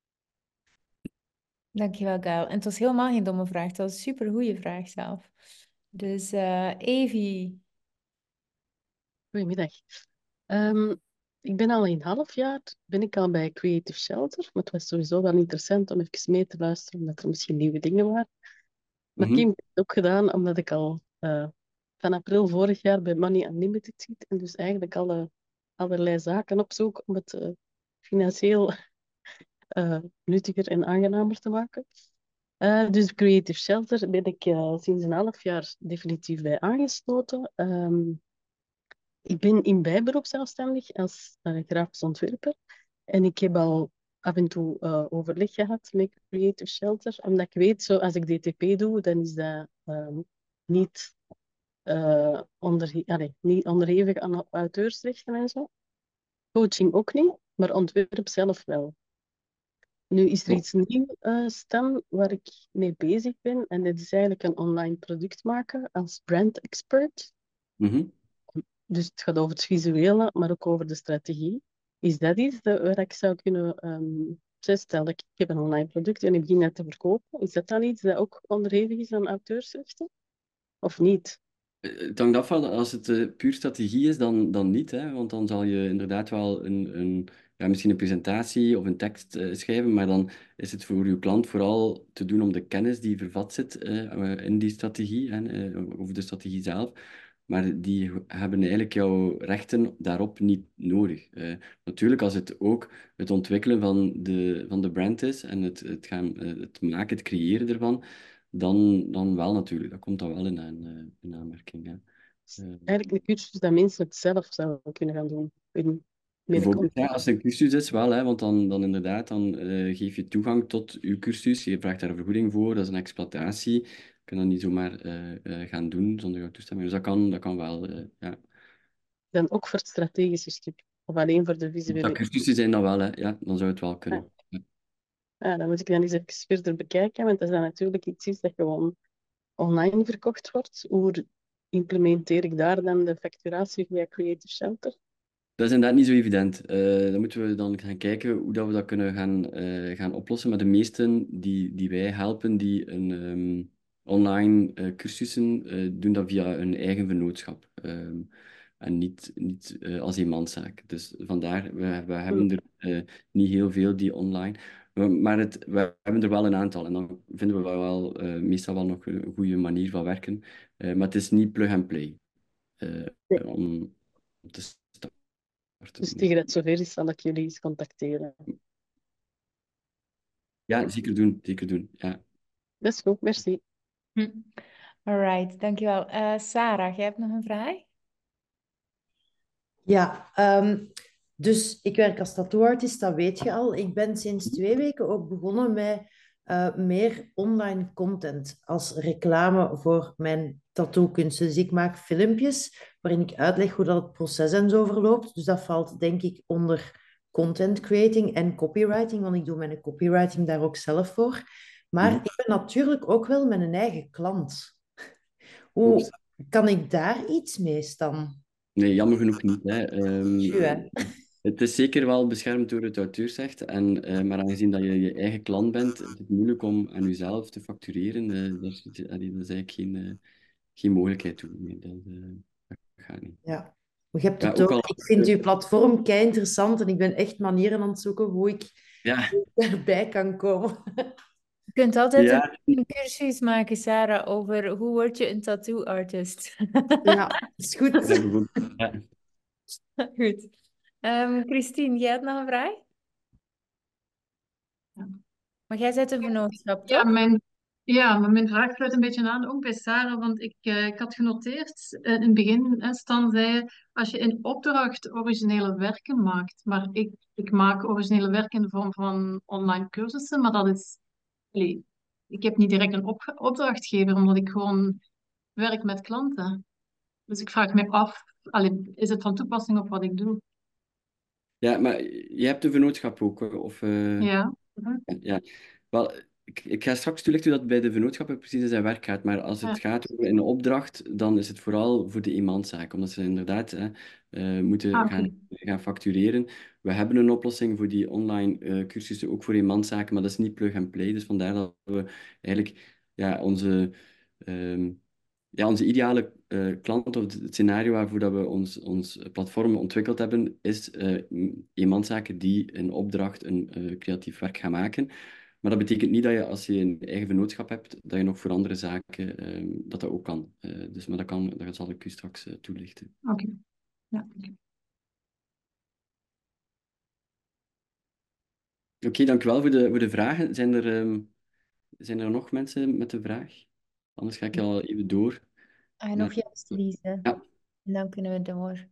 Dankjewel, Gail. En het was helemaal geen domme vraag. Het was een supergoeie vraag zelf. Dus Evie. Goedemiddag. Ik ben al een half jaar bij Creative Shelter, maar het was sowieso wel interessant om even mee te luisteren, omdat er misschien nieuwe dingen waren. Maar ik heb het ook gedaan omdat ik al van april vorig jaar bij Money Unlimited zit en dus eigenlijk allerlei zaken opzoek om het financieel nuttiger en aangenamer te maken. Dus Creative Shelter ben ik sinds een half jaar definitief bij aangesloten. Ik ben in bijberoep zelfstandig als grafisch ontwerper. En ik heb al af en toe overleg gehad met Creative Shelter. Omdat ik weet, als ik DTP doe, dan is dat niet, niet onderhevig aan auteursrechten en zo. Coaching ook niet, maar ontwerp zelf wel. Nu is er iets nieuws, Stan, waar ik mee bezig ben. En dat is eigenlijk een online product maken als brand expert. Dus het gaat over het visuele, maar ook over de strategie. Is dat iets waar ik zou kunnen stel dat ik heb een online product en ik begin dat te verkopen. Is dat dan iets dat ook onderhevig is aan auteursrechten? Of niet? Het hangt af van, als het puur strategie is, dan niet. Hè? Want dan zal je inderdaad wel ja, misschien een presentatie of een tekst schrijven, maar dan is het voor je klant vooral te doen om de kennis die vervat zit in die strategie, over de strategie zelf. Maar die hebben eigenlijk jouw rechten daarop niet nodig. Natuurlijk, als het ook het ontwikkelen van de brand is en het maken, het creëren ervan, dan wel natuurlijk. Dat komt dan wel in aanmerking. Ja. Eigenlijk een cursus dat mensen het zelf zouden kunnen gaan doen. Bijvoorbeeld, ja, als het een cursus is, wel, hè, want dan inderdaad, dan geef je toegang tot je cursus. Je vraagt daar een vergoeding voor, dat is een exploitatie. Je kunt dat niet zomaar gaan doen zonder jouw toestemming. Dus dat kan wel, ja. Dan ook voor het strategische stuk. Of alleen voor de Dat visuele. cursussen zijn dat wel, hè. Ja, dan zou het wel kunnen. Ja. Dan moet ik dan eens even verder bekijken, want dat is dan natuurlijk iets is dat gewoon online verkocht wordt. Hoe implementeer ik daar dan de facturatie via Creative Shelter? Dat is inderdaad niet zo evident. Dan moeten we dan gaan kijken hoe dat we dat kunnen gaan oplossen. Maar de meesten die wij helpen, die een online cursussen, doen dat via hun eigen vennootschap. En niet als eenmanszaak. Dus vandaar, we hebben er niet heel veel die online. Maar we hebben er wel een aantal. En dan vinden we wel meestal wel nog een goede manier van werken. Maar het is niet plug-and-play. Om te starten. Dus tegen dat zover is, zal ik jullie eens contacteren. Ja, zeker doen. Zeker doen. Ja. Dat is goed, merci. Alright, dankjewel. Sarah, jij hebt nog een vraag? Ja, dus ik werk als tattoo-artist, dat weet je al. Ik ben sinds 2 weken ook begonnen met meer online content als reclame voor mijn tattoo-kunsten. Dus ik maak filmpjes waarin ik uitleg hoe dat het proces en zo verloopt. Dus dat valt denk ik onder content creating en copywriting, want ik doe mijn copywriting daar ook zelf voor. Maar ik ben natuurlijk ook wel mijn eigen klant. Hoe kan ik daar iets mee, Stan? Nee, jammer genoeg niet. Hè. Ja. Het is zeker wel beschermd door het auteursrecht, maar aangezien dat je je eigen klant bent, is het moeilijk om aan jezelf te factureren. Daar is eigenlijk geen mogelijkheid toe. Nee, dat gaat niet. Ja, maar je hebt Ja, het ook ook. al... Ik vind uw platform kei interessant en ik ben echt manieren aan het zoeken hoe ik Ja, erbij kan komen. Je kunt altijd ja, een cursus maken, Sarah, over hoe word je een tattoo-artist. Ja, is goed. ja, bijvoorbeeld. Ja. Goed. Christine, jij hebt nog een vraag? Maar jij zet een vennootschap, Ja, toch? maar mijn vraag sluit een beetje aan, ook bij Sarah, want ik had genoteerd in het begin, Stan zei, als je in opdracht originele werken maakt, maar ik maak originele werken in de vorm van online cursussen, maar dat is, allee, ik heb niet direct een opdrachtgever, omdat ik gewoon werk met klanten. Dus ik vraag me af, allee, is het van toepassing op wat ik doe? Ja, maar je hebt een vennootschap ook, of... Ja. Ja, wel, ik ga straks toelichten hoe dat bij de vennootschappen precies in zijn werk gaat. Maar als het gaat over een opdracht, dan is het vooral voor de eenmanszaak. Omdat ze inderdaad moeten Oké. gaan factureren. We hebben een oplossing voor die online cursussen, ook voor eenmanszaken, maar dat is niet plug-and-play. Dus vandaar dat we eigenlijk ja, onze ideale klant, of het scenario waarvoor dat we ons platform ontwikkeld hebben, is eenmanszaken die in opdracht een creatief werk gaan maken. Maar dat betekent niet dat je, als je een eigen vennootschap hebt, dat je nog voor andere zaken dat ook kan. Maar dat zal ik u straks toelichten. Oké. Ja. Oké, dank u wel voor de vragen. Zijn er nog mensen met een vraag? Anders ga ik al even door. Nog juist, Lise. Ja. En dan kunnen we door.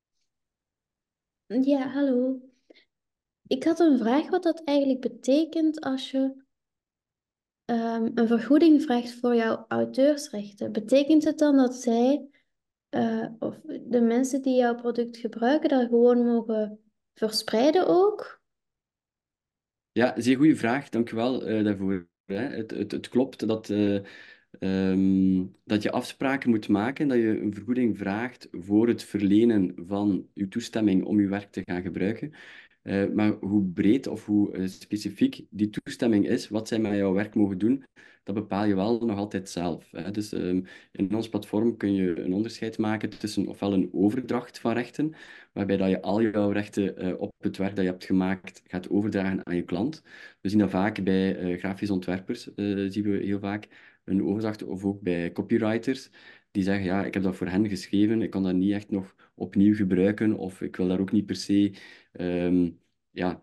Ja, hallo. Ik had een vraag wat dat eigenlijk betekent als je een vergoeding vraagt voor jouw auteursrechten. Betekent het dan dat zij of de mensen die jouw product gebruiken dat gewoon mogen verspreiden ook? Ja, zeer goede vraag. Dank u wel daarvoor. Hè. Het klopt dat je afspraken moet maken, dat je een vergoeding vraagt voor het verlenen van uw toestemming om uw werk te gaan gebruiken. Maar hoe breed of hoe specifiek die toestemming is, wat zij met jouw werk mogen doen, dat bepaal je wel nog altijd zelf. Hè. Dus in ons platform kun je een onderscheid maken tussen ofwel een overdracht van rechten, waarbij dat je al jouw rechten op het werk dat je hebt gemaakt gaat overdragen aan je klant. We zien dat vaak bij grafisch ontwerpers, zien we heel vaak een overdracht, of ook bij copywriters, die zeggen, ja, ik heb dat voor hen geschreven, ik kan dat niet echt nog opnieuw gebruiken, of ik wil daar ook niet per se ja,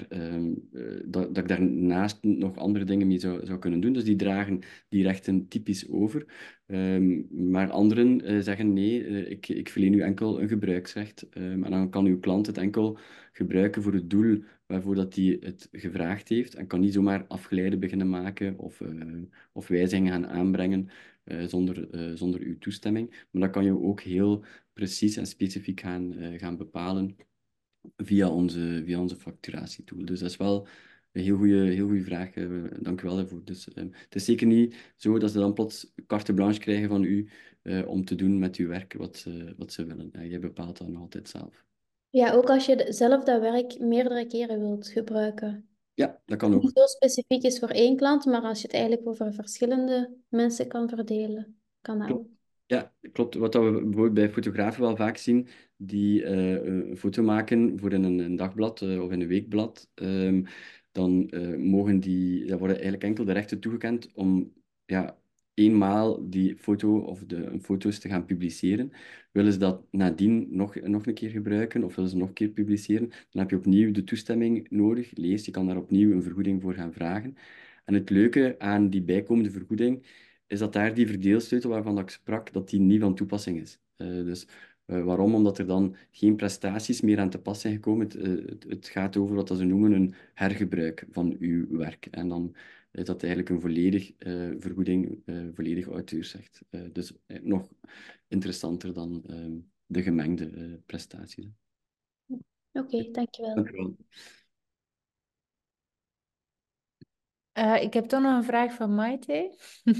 dat ik daarnaast nog andere dingen mee zou kunnen doen. Dus die dragen die rechten typisch over. Maar anderen zeggen nee, ik verleen u enkel een gebruiksrecht. En dan kan uw klant het enkel gebruiken voor het doel waarvoor dat hij het gevraagd heeft en kan niet zomaar afgeleiden beginnen maken of wijzigingen gaan aanbrengen zonder uw toestemming. Maar dat kan je ook heel precies en specifiek gaan bepalen via onze facturatietool. Dus dat is wel een heel goede vraag. Dank u wel daarvoor. Dus, het is zeker niet zo dat ze dan plots carte blanche krijgen van u om te doen met uw werk wat ze willen. Jij bepaalt dat nog altijd zelf. Ja, ook als je zelf dat werk meerdere keren wilt gebruiken. Ja, dat kan Niet ook. zo specifiek is voor één klant, maar als je het eigenlijk over verschillende mensen kan verdelen, kan dat ook. Ja, klopt. Wat dat we bijvoorbeeld bij fotografen wel vaak zien, die een foto maken voor in een dagblad of in een weekblad, dan daar worden eigenlijk enkel de rechten toegekend om ja, eenmaal die foto of de foto's te gaan publiceren. Willen ze dat nadien nog een keer gebruiken of willen ze nog een keer publiceren, dan heb je opnieuw de toestemming nodig. Lees, je kan daar opnieuw een vergoeding voor gaan vragen. En het leuke aan die bijkomende vergoeding is dat daar die verdeelsleutel waarvan ik sprak, dat die niet van toepassing is. Waarom? Omdat er dan geen prestaties meer aan te pas zijn gekomen. Het gaat over wat ze noemen een hergebruik van uw werk. En dan is dat eigenlijk een volledig vergoeding, volledig auteursrecht. Dus nog interessanter dan de gemengde prestaties. Oké, dankjewel. Dank u wel. Ik heb toch nog een vraag van Maite.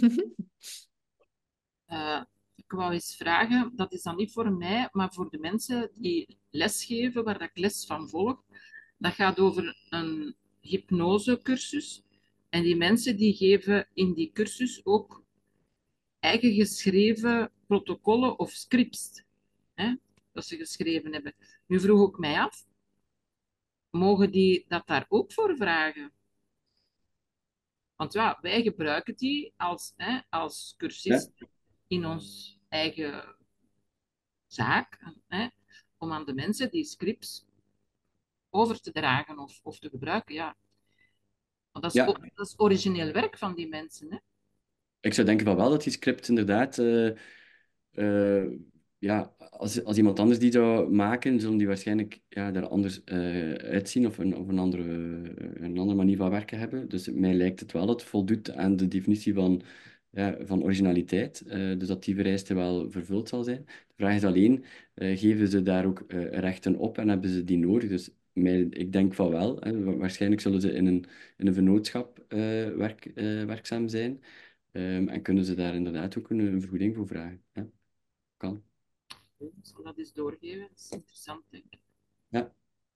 Ik wou eens vragen, dat is dan niet voor mij, maar voor de mensen die lesgeven, waar dat ik les van volg. Dat gaat over een hypnosecursus. En die mensen die geven in die cursus ook eigen geschreven protocollen of scripts, hè, dat ze geschreven hebben. Nu vroeg ik mij af, mogen die dat daar ook voor vragen? Want ja, wij gebruiken die als cursist in ons eigen zaak, om aan de mensen die scripts over te dragen of te gebruiken. Ja. Want dat is origineel werk van die mensen. Hè? Ik zou denken van wel dat die script inderdaad, als iemand anders die zou maken, zullen die waarschijnlijk er anders uitzien of een andere manier van werken hebben. Dus mij lijkt het wel dat het voldoet aan de definitie van originaliteit, dus dat die vereiste wel vervuld zal zijn. De vraag is alleen, geven ze daar ook rechten op en hebben ze die nodig? Dus ik denk van wel. Waarschijnlijk zullen ze in een vennootschap werkzaam zijn. En kunnen ze daar inderdaad ook een vergoeding voor vragen. Ja, kan. Ik zal dat eens doorgeven. Dat is interessant, denk ik. Ja.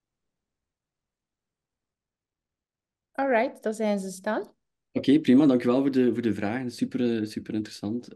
Alright, dan zijn ze staan. Oké, prima. Dank u wel voor de vragen. Super interessant.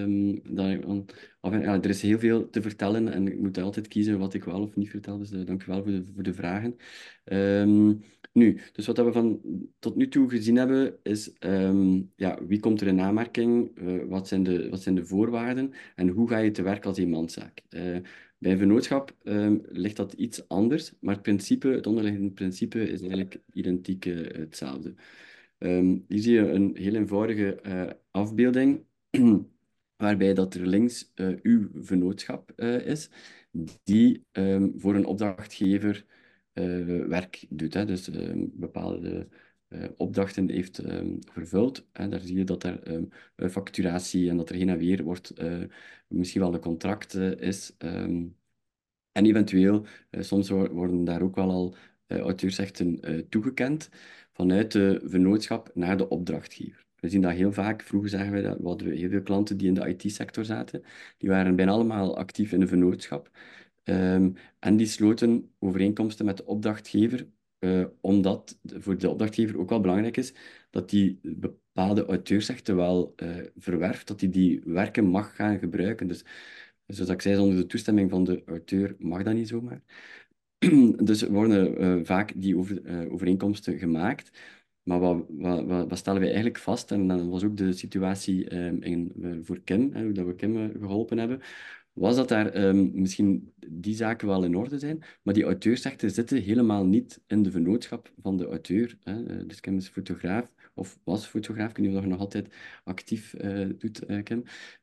Er is heel veel te vertellen en ik moet altijd kiezen wat ik wel of niet vertel. Dus dank u wel voor de vragen. Nu, dus wat we tot nu toe gezien hebben, is wie komt er in aanmerking? Wat zijn de voorwaarden? En hoe ga je te werk als eenmanszaak? Bij een vennootschap ligt dat iets anders, maar het onderliggende principe is eigenlijk identiek hetzelfde. Hier zie je een heel eenvoudige afbeelding, waarbij dat er links uw vennootschap is, die voor een opdrachtgever werk doet. Hè? Dus bepaalde opdrachten heeft vervuld. Daar zie je dat er facturatie en dat er heen en weer wordt, misschien wel een contract is. En eventueel, soms worden daar ook wel al auteursrechten toegekend vanuit de vennootschap naar de opdrachtgever. We zien dat heel vaak. Vroeger zagen we dat. We hadden heel veel klanten die in de IT-sector zaten. Die waren bijna allemaal actief in een vennootschap. En die sloten overeenkomsten met de opdrachtgever omdat voor de opdrachtgever ook wel belangrijk is dat die bepaalde auteursrechten wel verwerft, dat hij die werken mag gaan gebruiken. Dus zoals ik zei, zonder de toestemming van de auteur mag dat niet zomaar. Dus er worden vaak die overeenkomsten gemaakt. Maar wat stellen wij eigenlijk vast? En dat was ook de situatie voor Kim, hoe dat we Kim geholpen hebben, was dat daar misschien die zaken wel in orde zijn, maar die auteursrechten zitten helemaal niet in de vennootschap van de auteur. Hè. Dus Kim is fotograaf, of was fotograaf, ik weet niet of dat je nog altijd actief doet, Kim.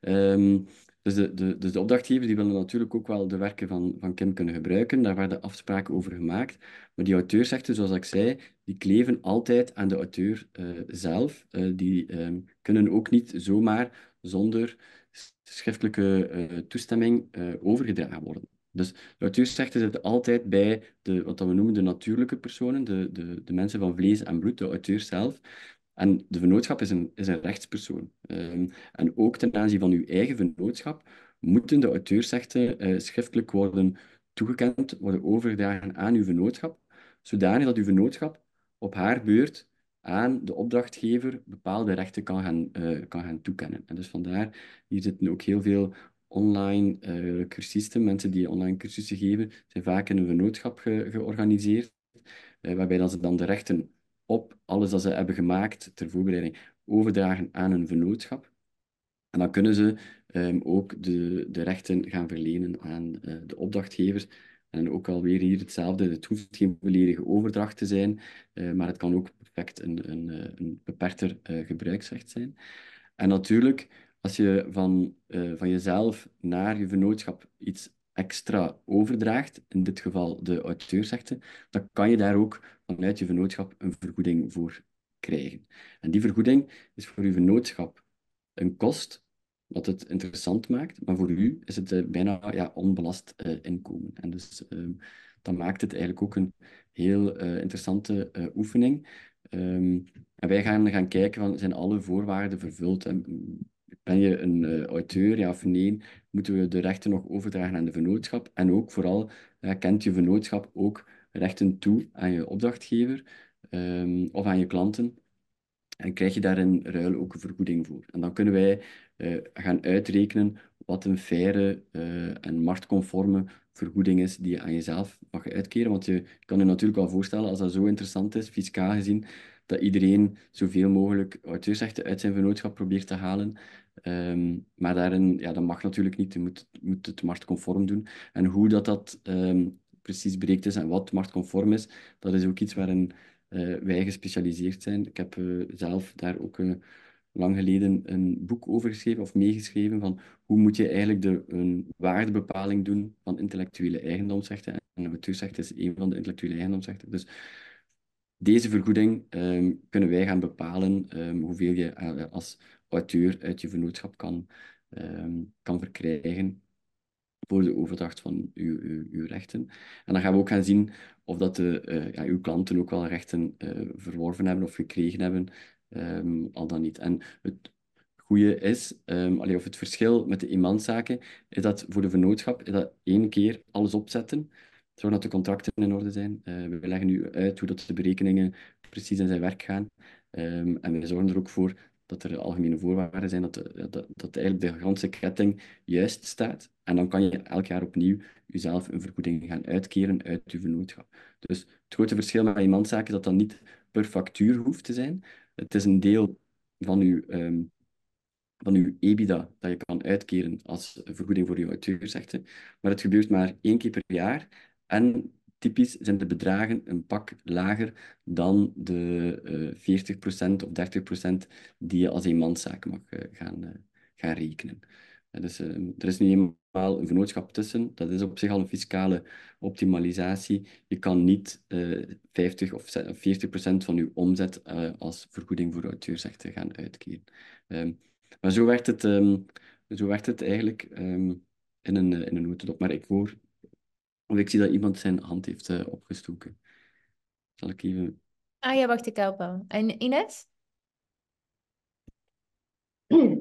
Dus de opdrachtgevers die willen natuurlijk ook wel de werken van Kim kunnen gebruiken. Daar werden afspraken over gemaakt. Maar die auteursrechten, zoals ik zei, die kleven altijd aan de auteur zelf. Die kunnen ook niet zomaar zonder schriftelijke toestemming overgedragen worden. Dus de auteursrechten zitten altijd bij wat we noemen de natuurlijke personen, de mensen van vlees en bloed, de auteur zelf. En de vennootschap is een rechtspersoon. En ook ten aanzien van uw eigen vennootschap moeten de auteursrechten schriftelijk worden toegekend, worden overgedragen aan uw vennootschap, zodanig dat uw vennootschap op haar beurt aan de opdrachtgever bepaalde rechten kan gaan toekennen. En dus vandaar, hier zitten ook heel veel online cursisten, mensen die online cursussen geven, zijn vaak in een vennootschap georganiseerd, waarbij dan ze dan de rechten op alles dat ze hebben gemaakt ter voorbereiding overdragen aan een vennootschap. En dan kunnen ze ook de rechten gaan verlenen aan de opdrachtgevers. En ook alweer hier hetzelfde. Het hoeft geen volledige overdracht te zijn, maar het kan ook perfect een beperkter gebruiksrecht zijn. En natuurlijk, als je van jezelf naar je vennootschap iets extra overdraagt, in dit geval de auteursrechten, dan kan je daar ook vanuit je vennootschap een vergoeding voor krijgen. En die vergoeding is voor je vennootschap een kost, wat het interessant maakt, maar voor u is het bijna onbelast inkomen. En dus dat maakt het eigenlijk ook een heel interessante oefening. En wij gaan kijken van, zijn alle voorwaarden vervuld? Ben je een auteur, ja of nee? Moeten we de rechten nog overdragen aan de vennootschap? En ook vooral, kent je vennootschap ook rechten toe aan je opdrachtgever of aan je klanten? En krijg je daar in ruil ook een vergoeding voor. En dan kunnen wij gaan uitrekenen wat een faire en marktconforme vergoeding is die je aan jezelf mag uitkeren. Want je kan je natuurlijk wel voorstellen, als dat zo interessant is, fiscaal gezien, dat iedereen zoveel mogelijk auteursrechten uit zijn vennootschap probeert te halen. Maar daarin, ja, dat mag natuurlijk niet. Je moet het marktconform doen. En hoe dat precies bereikt is en wat marktconform is, dat is ook iets waarin wij gespecialiseerd zijn. Ik heb zelf daar ook lang geleden een boek over geschreven of meegeschreven van hoe moet je eigenlijk een waardebepaling doen van intellectuele eigendomsrechten. En auteursrecht is een van de intellectuele eigendomsrechten. Dus deze vergoeding kunnen wij gaan bepalen hoeveel je als auteur uit je vennootschap kan verkrijgen voor de overdracht van uw rechten. En dan gaan we ook gaan zien of dat uw klanten ook wel rechten verworven hebben of gekregen hebben, al dan niet. En het goede is, of het verschil met de eenmanszaken, is dat voor de vennootschap is dat 1 keer alles opzetten, zodat de contracten in orde zijn. We leggen nu uit hoe dat de berekeningen precies in zijn werk gaan. En we zorgen er ook voor dat er algemene voorwaarden zijn, dat eigenlijk de ganse ketting juist staat. En dan kan je elk jaar opnieuw jezelf een vergoeding gaan uitkeren uit je vennootschap. Dus het grote verschil met eenmanszaken is dat dat niet per factuur hoeft te zijn. Het is een deel van uw EBITDA dat je kan uitkeren als vergoeding voor je auteursrechten. Maar het gebeurt maar 1 keer per jaar. En typisch zijn de bedragen een pak lager dan de 40% of 30% die je als eenmanszaak mag gaan rekenen. Dus er is nu eenmaal een vennootschap tussen. Dat is op zich al een fiscale optimalisatie. Je kan niet 50 of 40% van je omzet als vergoeding voor auteursrechten gaan uitkeren. Maar zo werkt het eigenlijk in een notendop. Maar ik zie dat iemand zijn hand heeft opgestoken. Zal ik even... Ah ja, wacht, ik help wel. En Ines?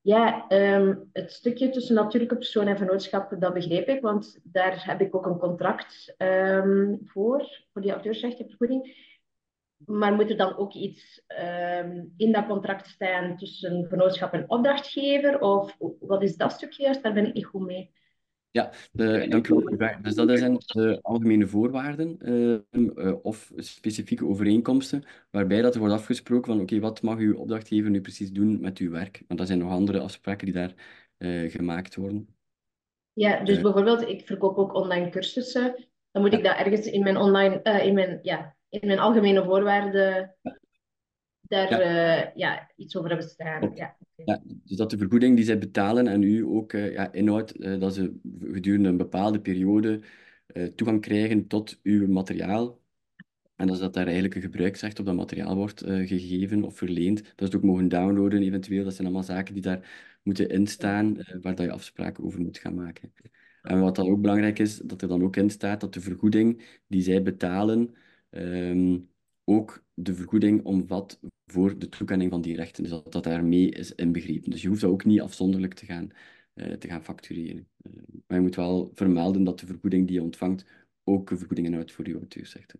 Ja, het stukje tussen natuurlijke persoon en vennootschap, dat begreep ik, want daar heb ik ook een contract voor die auteursrechtenvergoeding. Maar moet er dan ook iets in dat contract staan tussen vennootschap en opdrachtgever? Of wat is dat stukje juist? Daar ben ik niet goed mee. Ja, dank u wel voor uw vraag. Dus dat zijn de algemene voorwaarden of specifieke overeenkomsten, waarbij dat er wordt afgesproken van oké, wat mag uw opdrachtgever nu precies doen met uw werk? Want er zijn nog andere afspraken die daar gemaakt worden. Ja, dus Eh, bijvoorbeeld, ik verkoop ook online cursussen. Dan moet ik ja, dat ergens in mijn online, in mijn algemene voorwaarden daar ja, iets over hebben staan. klopt. Ja, oké. Ja, dus dat de vergoeding die zij betalen aan u ook inhoudt dat ze gedurende een bepaalde periode toegang krijgen tot uw materiaal. En als dat daar eigenlijk een gebruiksrecht op dat materiaal wordt gegeven of verleend, dat ze het ook mogen downloaden eventueel. Dat zijn allemaal zaken die daar moeten instaan, waar dat je afspraken over moet gaan maken. En wat dan ook belangrijk is, dat er dan ook in staat dat de vergoeding die zij betalen, ook de vergoeding omvat voor de toekenning van die rechten. Dus dat daarmee is inbegrepen. Dus je hoeft dat ook niet afzonderlijk te gaan factureren. Maar je moet wel vermelden dat de vergoeding die je ontvangt ook een vergoeding inhoudt voor je auteursrechten.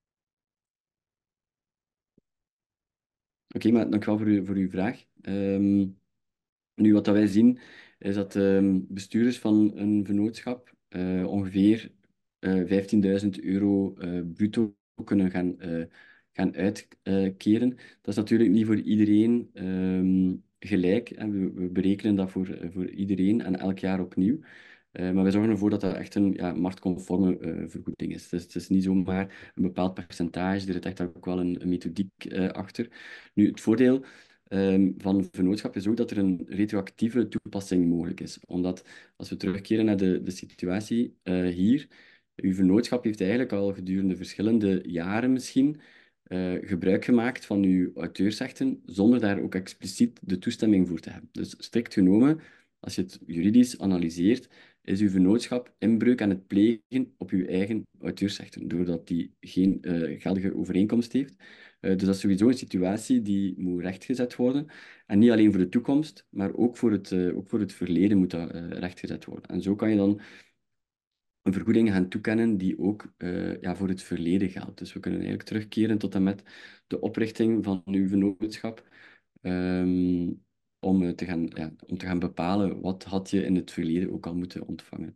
Oké, maar dank u wel voor uw vraag. Nu, wat dat wij zien, is dat bestuurders van een vennootschap ongeveer 15.000 euro bruto kunnen gaan uitkeren. Dat is natuurlijk niet voor iedereen gelijk. En we berekenen dat voor iedereen en elk jaar opnieuw. Maar wij zorgen ervoor dat dat echt een marktconforme vergoeding is. Dus het is niet zomaar een bepaald percentage, er zit echt ook wel een methodiek achter. Nu, het voordeel van een vennootschap is ook dat er een retroactieve toepassing mogelijk is. Omdat, als we terugkeren naar de situatie hier, uw vennootschap heeft eigenlijk al gedurende verschillende jaren misschien gebruik gemaakt van uw auteursrechten, zonder daar ook expliciet de toestemming voor te hebben. Dus strikt genomen, als je het juridisch analyseert, is uw vennootschap inbreuk aan het plegen op uw eigen auteursrechten, doordat die geen geldige overeenkomst heeft. Dus dat is sowieso een situatie die moet rechtgezet worden. En niet alleen voor de toekomst, maar ook voor het verleden moet dat rechtgezet worden. En zo kan je dan een vergoeding gaan toekennen die ook voor het verleden geldt. Dus we kunnen eigenlijk terugkeren tot en met de oprichting van uw vennootschap, om te gaan bepalen wat had je in het verleden ook al moeten ontvangen.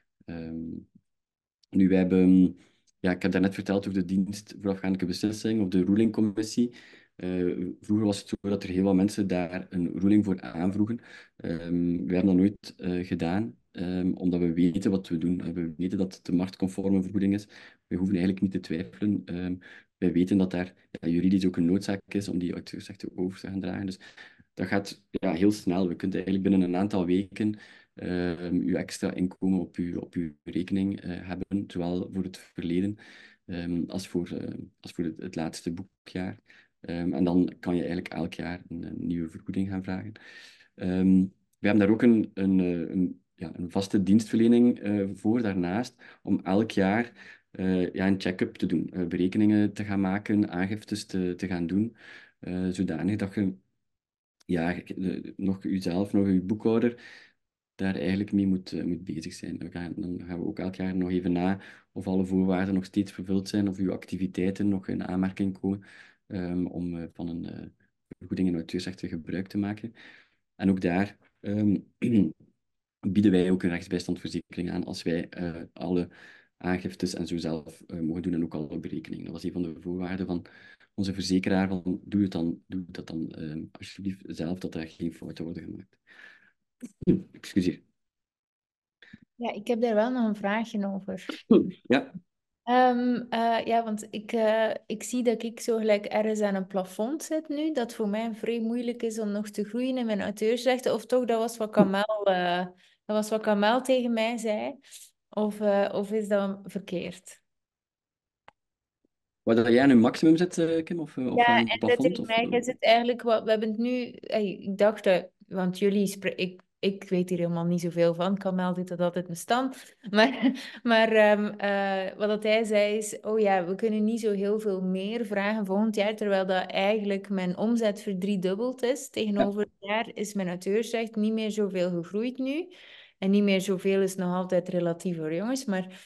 Nu, wij hebben, ik heb daarnet verteld over de dienst voorafgaande beslissing of de rulingcommissie. Vroeger was het zo dat er heel wat mensen daar een ruling voor aanvroegen. We hebben dat nooit gedaan, omdat we weten wat we doen. We weten dat het een marktconforme vergoeding is. We hoeven eigenlijk niet te twijfelen. Wij weten dat daar juridisch ook een noodzaak is om die auteursrechten over te gaan dragen. Dus dat gaat heel snel. We kunnen eigenlijk binnen een aantal weken uw extra inkomen op uw rekening hebben, zowel voor het verleden als voor het laatste boekjaar. En dan kan je eigenlijk elk jaar een nieuwe vergoeding gaan vragen. We hebben daar ook een vaste dienstverlening voor daarnaast, om elk jaar een check-up te doen, berekeningen te gaan maken, aangiftes te gaan doen, zodanig dat je nog uzelf, nog uw boekhouder, daar eigenlijk mee moet bezig zijn. Dan gaan we ook elk jaar nog even na of alle voorwaarden nog steeds vervuld zijn, of uw activiteiten nog in aanmerking komen om van een vergoeding en auteursrechten gebruik te maken. En ook daar bieden wij ook een rechtsbijstandverzekering aan als wij alle aangiftes en zo zelf mogen doen en ook alle berekeningen. Dat was een van de voorwaarden van onze verzekeraar, van doe dat dan alsjeblieft zelf, dat er geen fouten worden gemaakt. Excuseer. Ja, ik heb daar wel nog een vraagje over. Ja. Want ik zie dat ik zo gelijk ergens aan een plafond zit nu, dat voor mij vrij moeilijk is om nog te groeien in mijn auteursrechten. Of toch, dat was wat Kamel tegen mij zei. Of is dat verkeerd? Waar dat jij aan een maximum zit, Kim, of Ja, aan een en dat plafond? tegen mij is het eigenlijk wat we hebben het nu. Ik dacht, want ik weet hier helemaal niet zoveel van. Kamel doet dat altijd met Stan. Maar wat dat hij zei is, oh ja, we kunnen niet zo heel veel meer vragen volgend jaar, terwijl dat eigenlijk mijn omzet verdriedubbeld is. Tegenover het jaar is mijn auteursrecht niet meer zoveel gegroeid nu. En niet meer zoveel is nog altijd relatief voor jongens, maar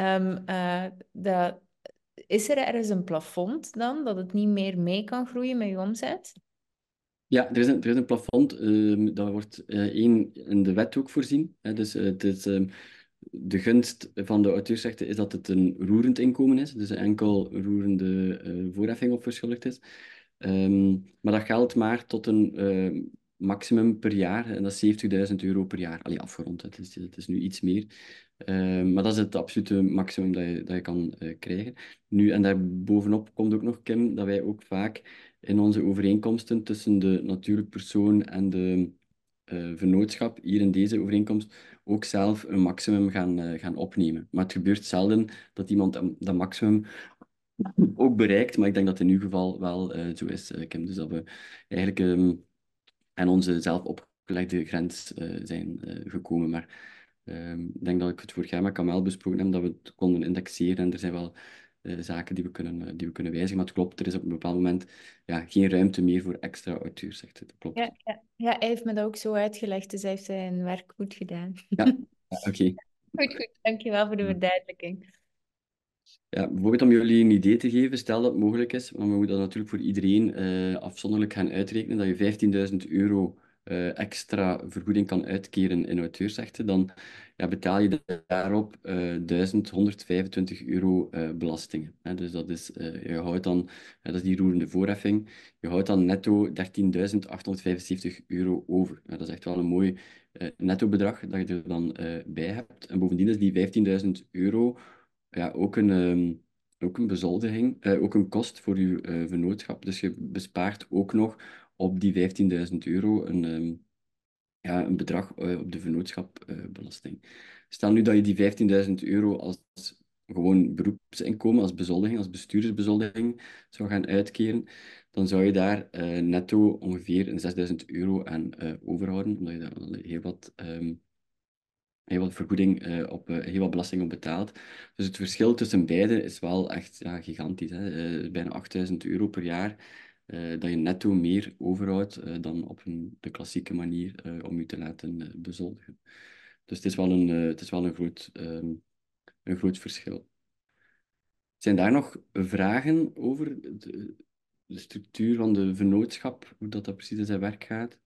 dat, is er ergens een plafond dan, dat het niet meer mee kan groeien met je omzet? Ja, er is een plafond, dat wordt in de wet ook voorzien. Hè, dus het is, de gunst van de auteursrechten is dat het een roerend inkomen is, dus een enkel roerende voorheffing op verschuldigd is. Maar dat geldt maar tot een maximum per jaar, en dat is 70.000 euro per jaar. Allee, afgerond, het is nu iets meer. Maar dat is het absolute maximum dat je kan krijgen. Nu, en daarbovenop komt ook nog, Kim, dat wij ook vaak in onze overeenkomsten tussen de natuurlijk persoon en de vennootschap, hier in deze overeenkomst, ook zelf een maximum gaan opnemen. Maar het gebeurt zelden dat iemand dat maximum ook bereikt, maar ik denk dat in uw geval wel zo is, Kim. Dus dat we eigenlijk aan onze zelf opgelegde grens zijn gekomen. Maar ik denk dat ik het vorig jaar met Kamel besproken heb, dat we het konden indexeren en er zijn wel zaken die we kunnen wijzigen. Maar het klopt, er is op een bepaald moment geen ruimte meer voor extra auteursrechten. Dat klopt. Ja, hij heeft me dat ook zo uitgelegd, dus hij heeft zijn werk goed gedaan. Ja, oké. Goed, dankjewel voor de verduidelijking. Ja, bijvoorbeeld om jullie een idee te geven, stel dat het mogelijk is, maar we moeten dat natuurlijk voor iedereen afzonderlijk gaan uitrekenen, dat je 15.000 euro extra vergoeding kan uitkeren in auteursrechten, dan betaal je daarop 1.125 euro belastingen. Hè. Dus dat is, je houdt dan, dat is die roerende voorheffing, je houdt dan netto 13.875 euro over. Dat is echt wel een mooi netto bedrag dat je er dan bij hebt. En bovendien is die 15.000 euro ook een bezoldiging, ook een kost voor je vennootschap. Dus je bespaart ook nog op die 15.000 euro een bedrag op de vennootschapbelasting. Stel nu dat je die 15.000 euro als gewoon beroepsinkomen, als bezoldiging, als bestuurdersbezoldiging zou gaan uitkeren, dan zou je daar netto ongeveer een 6.000 euro aan overhouden, omdat je daar al heel wat vergoeding heel wat belasting op betaalt. Dus het verschil tussen beide is wel echt gigantisch. Hè? Bijna 8.000 euro per jaar dat je netto meer overhoudt dan op de klassieke manier om je te laten bezoldigen. Dus het is wel een groot verschil. Zijn daar nog vragen over de structuur van de vennootschap, hoe dat precies in zijn werk gaat?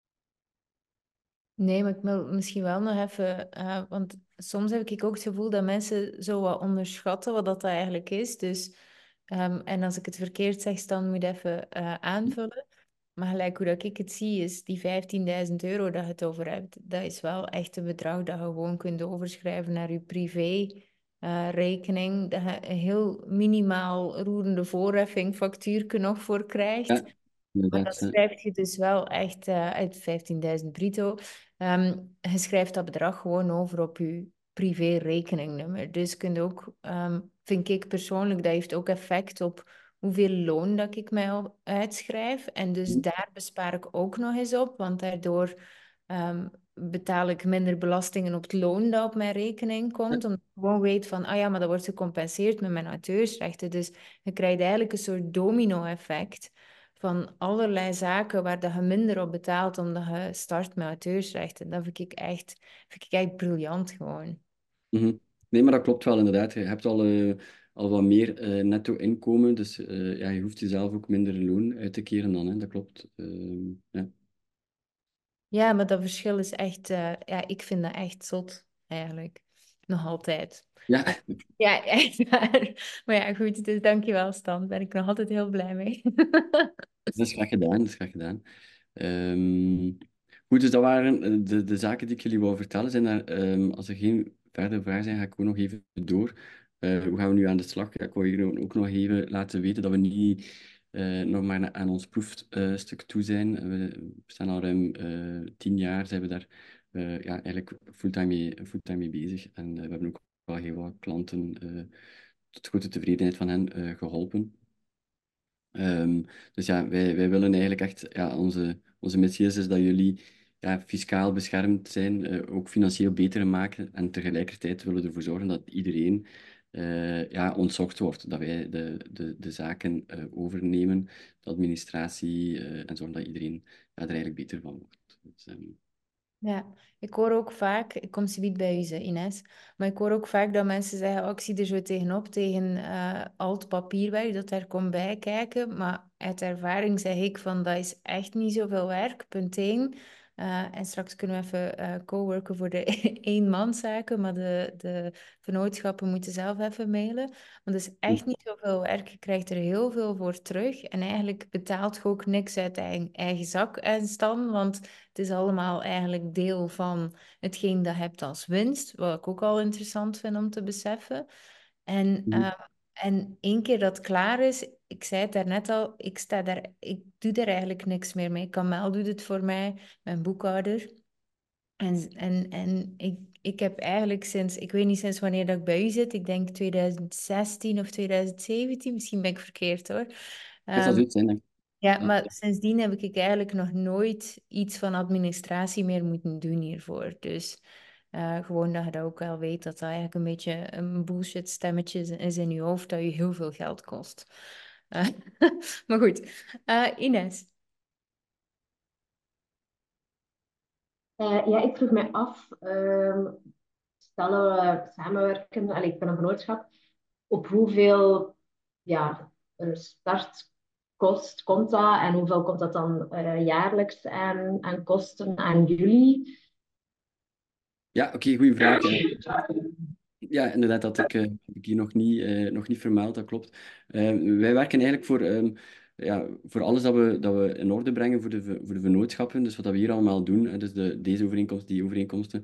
Nee, maar ik wil misschien wel nog even, want soms heb ik ook het gevoel dat mensen zo wat onderschatten wat dat eigenlijk is. Dus, en als ik het verkeerd zeg, dan moet je even aanvullen. Maar gelijk hoe dat ik het zie, is die 15.000 euro dat je het over hebt, dat is wel echt een bedrag dat je gewoon kunt overschrijven naar je privé rekening. Dat je een heel minimaal roerende voorheffing factuurke nog voor krijgt. Ja, Maar dat schrijf je dus wel echt uit 15.000 bruto. Je schrijft dat bedrag gewoon over op je privé-rekeningnummer. Dus kun je ook, vind ik persoonlijk, dat heeft ook effect op hoeveel loon dat ik mij uitschrijf. En dus daar bespaar ik ook nog eens op, want daardoor betaal ik minder belastingen op het loon dat op mijn rekening komt. Omdat ik gewoon weet van, ah ja, maar dat wordt gecompenseerd met mijn auteursrechten. Dus je krijgt eigenlijk een soort domino-effect van allerlei zaken waar dat je minder op betaalt omdat je start met auteursrechten. Dat vind ik echt briljant gewoon. Nee, maar dat klopt wel inderdaad. Je hebt al wat meer netto inkomen, dus je hoeft jezelf ook minder loon uit te keren dan, hè. Dat klopt. Ja. Ja, maar dat verschil is echt, ik vind dat echt zot eigenlijk. Nog altijd. Ja, Ja, echt waar. Maar ja, goed, dus dankjewel Stan. Daar ben ik nog altijd heel blij mee. dat is graag gedaan. Dat is graag gedaan. Goed, dus dat waren de zaken die ik jullie wou vertellen. Als er geen verdere vragen zijn, ga ik gewoon nog even door. Hoe gaan we nu aan de slag? Ja, ik wou hier ook nog even laten weten dat we niet nog maar aan ons proefstuk toe zijn. We staan al ruim 10 jaar, zijn we daar eigenlijk fulltime mee bezig. En we hebben ook wel heel wat klanten tot grote tevredenheid van hen geholpen. Dus wij willen eigenlijk echt, onze missie is dat jullie ja, fiscaal beschermd zijn, ook financieel beter maken. En tegelijkertijd willen we ervoor zorgen dat iedereen ja, ontzocht wordt. Dat wij de zaken overnemen, de administratie, en zorgen dat iedereen ja, er eigenlijk beter van wordt. Dus, Ja, ik hoor ook vaak, ik kom zometeen bij u, zei Ines, maar ik hoor ook vaak dat mensen zeggen, oh, ik zie er zo tegenop, tegen al het papierwerk, dat daar komt bij kijken. Maar uit ervaring zeg ik van, dat is echt niet zoveel werk, punt één. En straks kunnen we even coworken voor de eenmanszaken, maar de vennootschappen moeten zelf even mailen. Want het is echt niet zoveel werk, je krijgt er heel veel voor terug. En eigenlijk betaalt je ook niks uit eigen zak en stand, want het is allemaal eigenlijk deel van hetgeen dat je hebt als winst, wat ik ook al interessant vind om te beseffen. En, mhm. en één keer dat klaar is, ik zei het daarnet al, ik doe daar eigenlijk niks meer mee. Kamel doet het voor mij, mijn boekhouder. En ik heb eigenlijk sinds, ik weet niet sinds wanneer dat ik bij u zit, ik denk 2016 of 2017, misschien ben ik verkeerd hoor. Het zal zoiets zijn, denk ik. Ja, Ja. maar sindsdien heb ik eigenlijk nog nooit iets van administratie meer moeten doen hiervoor. Dus gewoon dat je dat ook wel weet, dat dat eigenlijk een beetje een bullshit stemmetje is in je hoofd, dat je heel veel geld kost. Eh, maar goed, Ines. Ja, ik vroeg mij af, stellen we samenwerken, allee, ik ben een vennootschap, op hoeveel ja, een startkost komt dat en hoeveel komt dat dan jaarlijks aan kosten aan jullie? Ja, oké, goede vraag. Ja, inderdaad, dat heb ik hier nog niet vermeld, dat klopt. Wij werken eigenlijk ja, voor alles dat we in orde brengen voor de vennootschappen. Dus wat dat we hier allemaal doen, dus deze overeenkomst, die overeenkomsten.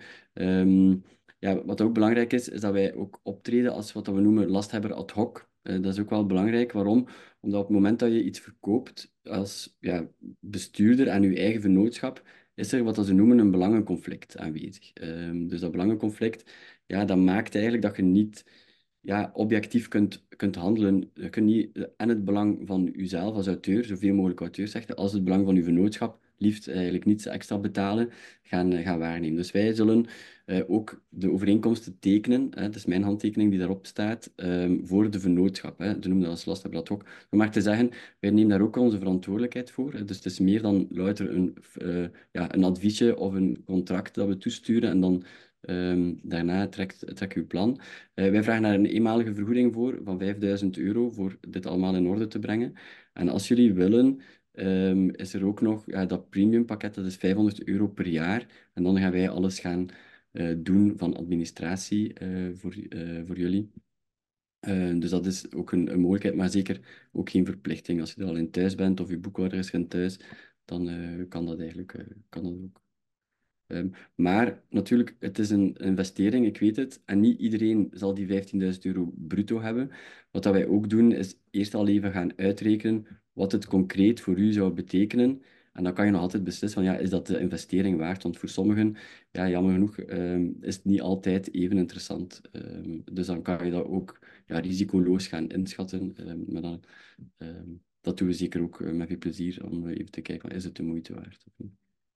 Ja, wat ook belangrijk is dat wij ook optreden als wat dat we noemen lasthebber ad hoc. Dat is ook wel belangrijk. Waarom? Omdat op het moment dat je iets verkoopt als ja, bestuurder aan je eigen vennootschap, is er wat dat ze noemen een belangenconflict aanwezig. Dus dat belangenconflict, ja, dat maakt eigenlijk dat je niet ja, objectief kunt handelen. Je kunt niet en het belang van jezelf als auteur, zoveel mogelijk auteursrechten, als het belang van je vennootschap, liefst eigenlijk niets extra betalen, gaan waarnemen. Dus wij zullen ook de overeenkomsten tekenen, het is mijn handtekening die daarop staat, voor de vennootschap. Ze noemen dat als lasthebber ad hoc. Om maar te zeggen, wij nemen daar ook onze verantwoordelijkheid voor. Dus het is meer dan louter ja, een adviesje of een contract dat we toesturen en dan daarna trek uw plan. Wij vragen daar een eenmalige vergoeding voor van €5.000 voor dit allemaal in orde te brengen. En als jullie willen, is er ook nog ja, dat premium pakket, dat is €500 per jaar. En dan gaan wij alles gaan doen van administratie voor jullie. Dus dat is ook een mogelijkheid, maar zeker ook geen verplichting. Als je er al in thuis bent of je boekhouder is in thuis, dan kan dat eigenlijk kan dat ook. Maar natuurlijk, het is een investering, ik weet het. En niet iedereen zal die €15.000 bruto hebben. Wat dat wij ook doen, is eerst al even gaan uitrekenen wat het concreet voor u zou betekenen. En dan kan je nog altijd beslissen van, ja, is dat de investering waard? Want voor sommigen, ja, jammer genoeg, is het niet altijd even interessant. Dus dan kan je dat ook ja, risicoloos gaan inschatten. Maar dan, dat doen we zeker ook met veel plezier, om even te kijken, is het de moeite waard? Of niet?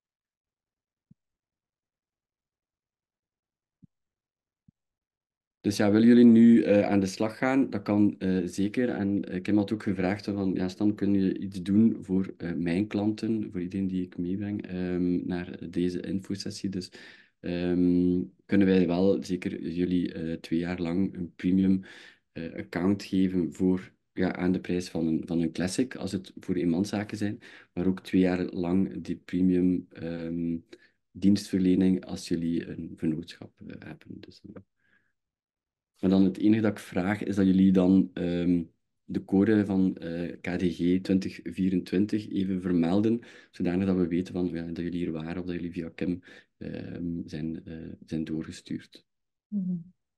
Dus ja, willen jullie nu aan de slag gaan? Dat kan zeker. En ik heb me ook gevraagd van, ja, Stan, kun je iets doen voor mijn klanten, voor iedereen die ik meebreng naar deze infosessie? Dus kunnen wij wel zeker jullie 2 jaar lang een premium account geven voor, ja, aan de prijs van een classic, als het voor eenmanszaken zijn, maar ook 2 jaar lang die premium dienstverlening als jullie een vennootschap hebben. Dus, maar dan het enige dat ik vraag is dat jullie dan de code van KDG 2024 even vermelden, zodanig dat we weten van, ja, dat jullie hier waren of dat jullie via Kim zijn doorgestuurd. Mhm.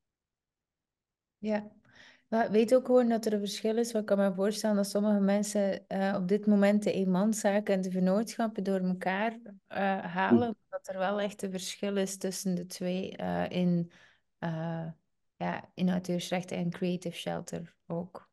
Ja, maar weet ook gewoon dat er een verschil is. Want ik kan me voorstellen dat sommige mensen op dit moment de eenmanszaken en de vennootschappen door elkaar halen. Dat er wel echt een verschil is tussen de twee in auteursrechten en creative shelter ook.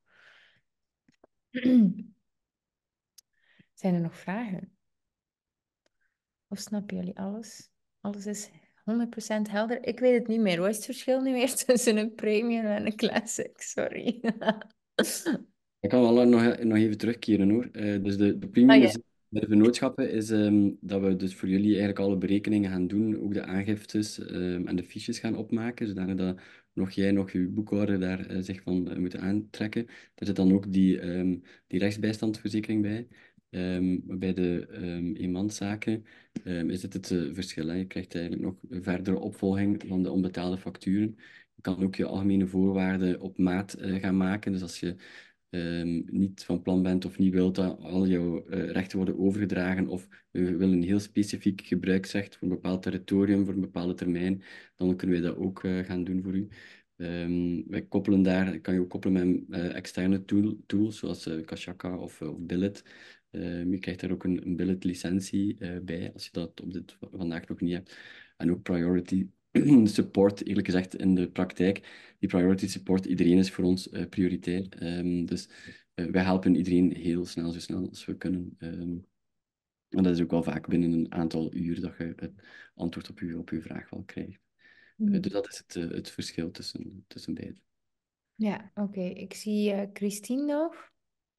Zijn er nog vragen? Of snappen jullie alles? Alles is 100% helder. Ik weet het niet meer. Wat is het verschil nu weer tussen een premium en een classic? Sorry. Ik kan wel nog even terugkeren hoor. Dus de Ah premium ja. is bij de vennootschappen is dat we dus voor jullie eigenlijk alle berekeningen gaan doen, ook de aangiftes en de fiches gaan opmaken, zodat nog jij, nog uw boekhouder daar zich van moeten aantrekken. Daar zit dan ook die rechtsbijstandverzekering bij. Bij de eenmanszaken is het verschil. Hè. Je krijgt eigenlijk nog een verdere opvolging van de onbetaalde facturen. Je kan ook je algemene voorwaarden op maat gaan maken. Dus als je niet van plan bent of niet wilt dat al jouw rechten worden overgedragen of we willen een heel specifiek gebruiksrecht voor een bepaald territorium, voor een bepaalde termijn, dan kunnen wij dat ook gaan doen voor u. Wij koppelen daar, kan je ook koppelen met externe tools zoals Kashaka of Billet. Je krijgt daar ook een Billet licentie bij als je dat vandaag nog niet hebt. En ook Priority support, eerlijk gezegd, in de praktijk, die priority support, iedereen is voor ons prioritair. Dus wij helpen iedereen heel snel, zo snel als we kunnen. En dat is ook wel vaak binnen een aantal uur dat je het antwoord op je vraag wel krijgt. Dus dat is het verschil tussen beide. Ja, oké. Ik zie Christine nog.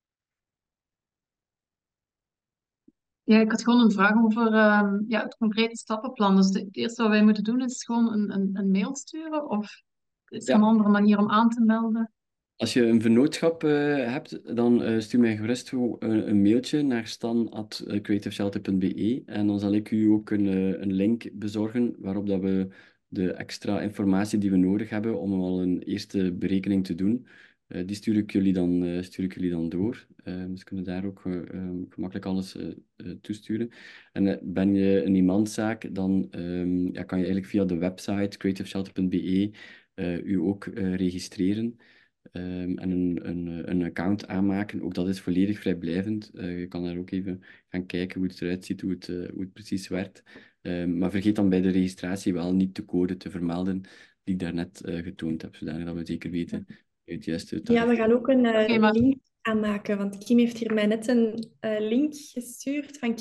Ja, ik had gewoon een vraag over het concrete stappenplan. Dus het eerste wat wij moeten doen is gewoon een mail sturen? Of is er een Ja. andere manier om aan te melden? Als je een vennootschap hebt, dan stuur mij gerust een mailtje naar stan@creativeshelter.be en dan zal ik u ook een link bezorgen waarop dat we de extra informatie die we nodig hebben om al een eerste berekening te doen, die stuur ik jullie dan door. Dus kunnen daar ook gemakkelijk alles toesturen. En ben je een eenmanszaak, dan kan je eigenlijk via de website creativeshelter.be u ook registreren. En een account aanmaken. Ook dat is volledig vrijblijvend. Je kan daar ook even gaan kijken hoe het eruit ziet, hoe het precies werkt. Maar vergeet dan bij de registratie wel niet de code te vermelden die ik daarnet getoond heb, zodat we zeker weten het juiste Ja, we tarief. gaan ook een Oké, maar link aanmaken, want Kim heeft hier mij net een link gestuurd van Ja,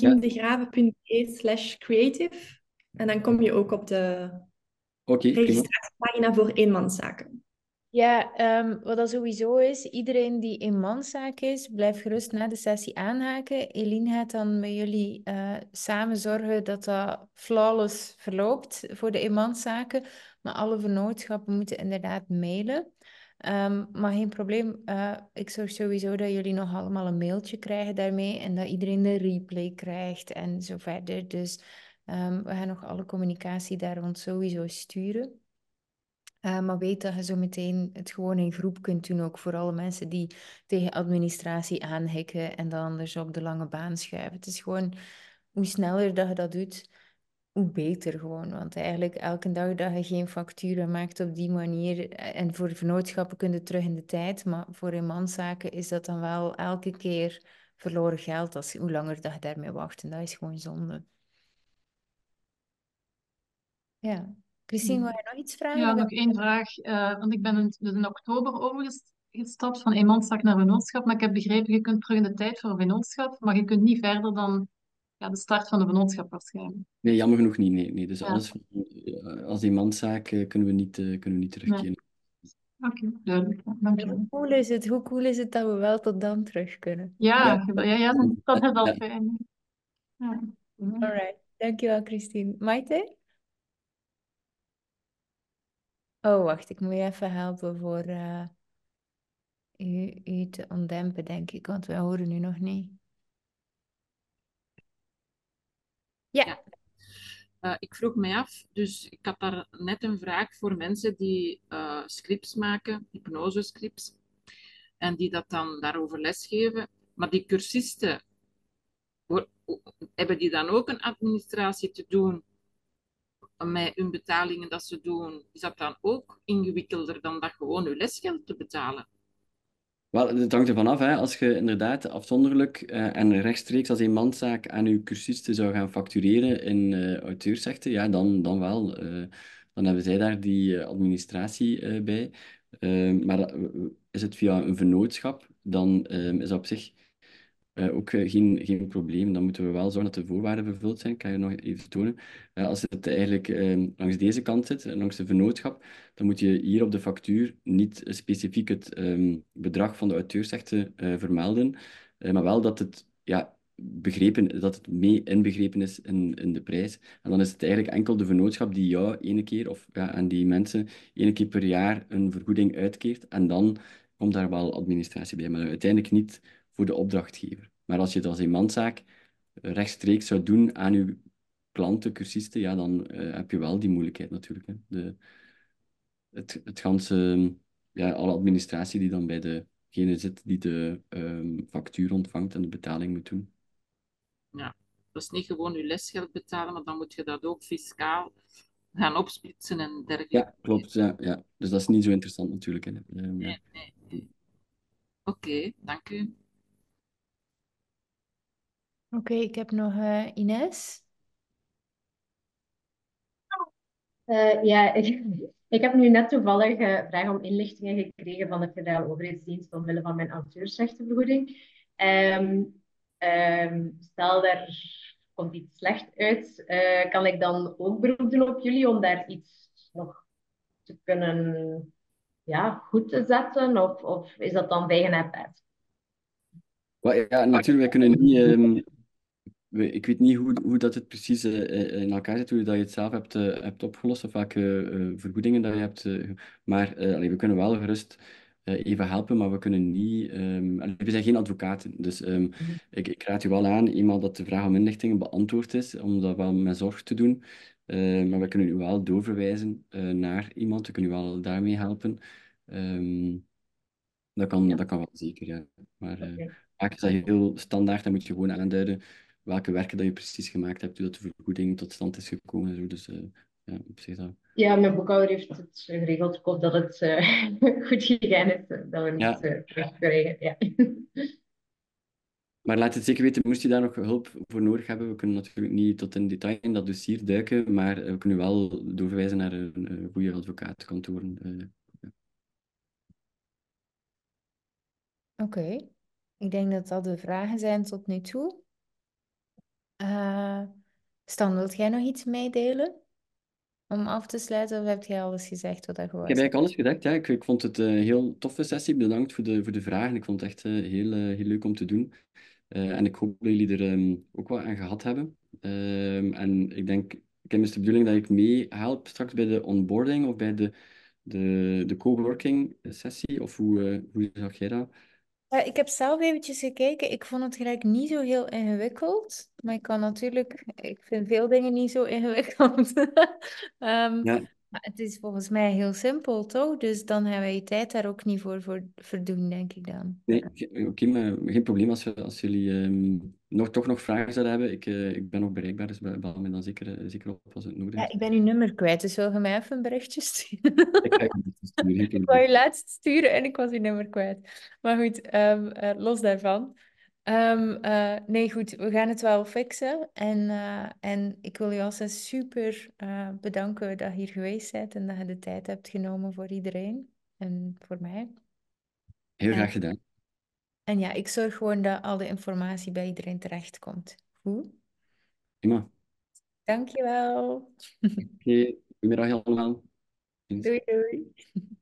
kimdegraven.be/creative. En dan kom je ook op de oké, prima. registratiepagina voor eenmanszaken. Ja, wat dat sowieso is, iedereen die eenmanszaak is, blijf gerust na de sessie aanhaken. Eline gaat dan met jullie samen zorgen dat dat flawless verloopt voor de eenmanszaken. Maar alle vennootschappen moeten inderdaad mailen. Maar geen probleem, ik zorg sowieso dat jullie nog allemaal een mailtje krijgen daarmee en dat iedereen de replay krijgt en zo verder. Dus we gaan nog alle communicatie daar rond sowieso sturen. Maar weet dat je zo meteen het gewoon in groep kunt doen, ook voor alle mensen die tegen administratie aanhikken en dan anders op de lange baan schuiven. Het is gewoon, hoe sneller dat je dat doet, hoe beter gewoon. Want eigenlijk elke dag dat je geen facturen maakt op die manier, en voor vennootschappen kun je terug in de tijd, maar voor eenmanszaken is dat dan wel elke keer verloren geld, hoe langer dat je daarmee wacht. En dat is gewoon zonde. Ja. Christine, wil je nog iets vragen? ja, Dan nog één vraag. Want ik ben dus in oktober overgestapt van eenmanszaak naar vennootschap. Maar ik heb begrepen, je kunt terug in de tijd voor een vennootschap, maar je kunt niet verder dan de start van de vennootschap waarschijnlijk. Nee, jammer genoeg niet. Nee. Dus Ja, alles als eenmanszaak kunnen we niet nee. terugkeren. Oké, duidelijk. Ja, dankjewel. Hoe cool is het dat we wel tot dan terug kunnen? Ja, Ja, ja, dat is al ja. fijn. Ja. Alright, dankjewel Christine. Maite? Oh, wacht, ik moet je even helpen voor u te ontdempen, denk ik, want wij horen u nog niet. Ja, Ja. Ik vroeg mij af, dus ik had daar net een vraag voor mensen die scripts maken, hypnosescripts, en die dat dan daarover lesgeven. Maar die cursisten, hebben die dan ook een administratie te doen met hun betalingen dat ze doen? Is dat dan ook ingewikkelder dan dat gewoon uw lesgeld te betalen? Wel, het hangt ervan af, hè. Als je inderdaad afzonderlijk en rechtstreeks als eenmanszaak aan je cursisten zou gaan factureren in auteursrechten, ja, dan wel. Dan hebben zij daar die administratie bij. Maar is het via een vennootschap, dan is dat op zich ook geen probleem. Dan moeten we wel zorgen dat de voorwaarden vervuld zijn. Ik kan je nog even tonen. Als het eigenlijk langs deze kant zit, langs de vennootschap, dan moet je hier op de factuur niet specifiek het bedrag van de auteursrechten vermelden, maar wel dat het dat het mee inbegrepen is in de prijs. En dan is het eigenlijk enkel de vennootschap die jou ene keer, of aan die mensen, ene keer per jaar een vergoeding uitkeert. En dan komt daar wel administratie bij, maar uiteindelijk niet voor de opdrachtgever. Maar als je het als eenmanszaak rechtstreeks zou doen aan je klanten, cursisten, ja, dan heb je wel die moeilijkheid natuurlijk. Hè. Het ganse, alle administratie die dan bij degene zit die de factuur ontvangt en de betaling moet doen. Ja, dat is niet gewoon je lesgeld betalen, maar dan moet je dat ook fiscaal gaan opsplitsen en dergelijke. Ja, klopt. Ja. Dus dat is niet zo interessant natuurlijk. Hè. Nee. Oké, dank u. Oké, ik heb nog Ines. Ja, ik heb nu net toevallig vragen om inlichtingen gekregen van de Federale Overheidsdienst omwille van mijn auteursrechtenvergoeding. Ehm, Stel, daar komt iets slecht uit, kan ik dan ook beroep doen op jullie om daar iets nog te kunnen goed te zetten? Of is dat dan bij en pet? Ja, natuurlijk, wij kunnen niet... ik weet niet hoe dat het precies in elkaar zit, hoe dat je het zelf hebt opgelost, of welke vergoedingen dat je hebt. Maar we kunnen wel gerust even helpen, maar we kunnen niet... we zijn geen advocaten, dus ik raad je wel aan, eenmaal dat de vraag om inlichtingen beantwoord is, om dat wel met zorg te doen. Maar we kunnen u wel doorverwijzen naar iemand, we kunnen u wel daarmee helpen. Dat kan wel zeker, ja. Maar vaak is dat heel standaard, dan moet je gewoon aanduiden welke werken dat je precies gemaakt hebt, hoe dat de vergoeding tot stand is gekomen en zo. Dus op zich dat... Ja, mijn boekhouder heeft het geregeld. Ik hoop dat het goed gegaan is, dat we Ja. het terugkrijgen. Ja. Maar laat het zeker weten, moest je daar nog hulp voor nodig hebben. We kunnen natuurlijk niet tot in detail in dat dossier duiken, maar we kunnen wel doorverwijzen naar een goede advocaatkantoren. Oké, ik denk dat dat de vragen zijn tot nu toe. Stan, wilt jij nog iets meedelen om af te sluiten, of heb jij alles gezegd wat er Ik heb was? eigenlijk alles gezegd, ja. Ik vond het een heel toffe sessie. Bedankt voor de vragen. Ik vond het echt heel leuk om te doen. En ik hoop dat jullie er ook wat aan gehad hebben. En ik denk, ik heb dus de bedoeling dat ik meehelp straks bij de onboarding of bij de coworking sessie. Of hoe zag jij dat? Ik heb zelf eventjes gekeken. Ik vond het gelijk niet zo heel ingewikkeld. Maar ik kan natuurlijk... Ik vind veel dingen niet zo ingewikkeld. Ja. Maar het is volgens mij heel simpel, toch? Dus dan hebben we je tijd daar ook niet voor verdoen, denk ik dan. Nee, oké, maar geen probleem als jullie toch nog vragen zouden hebben. Ik ben nog bereikbaar, dus bel me dan zeker op als het nodig Ja, is. ik ben uw nummer kwijt, dus wil je mij even een berichtje sturen? Ik ga je een berichtje sturen, geen Ik wou probleem. je laatst sturen en ik was uw nummer kwijt. Maar goed, los daarvan. Nee, goed, we gaan het wel fixen. En ik wil je alvast super bedanken dat je hier geweest bent en dat je de tijd hebt genomen voor iedereen en voor mij. Heel En, graag gedaan. en ja, ik zorg gewoon dat al de informatie bij iedereen terechtkomt. Goed? Prima. Dankjewel. Oké, goedemiddag allemaal. Doei, doei.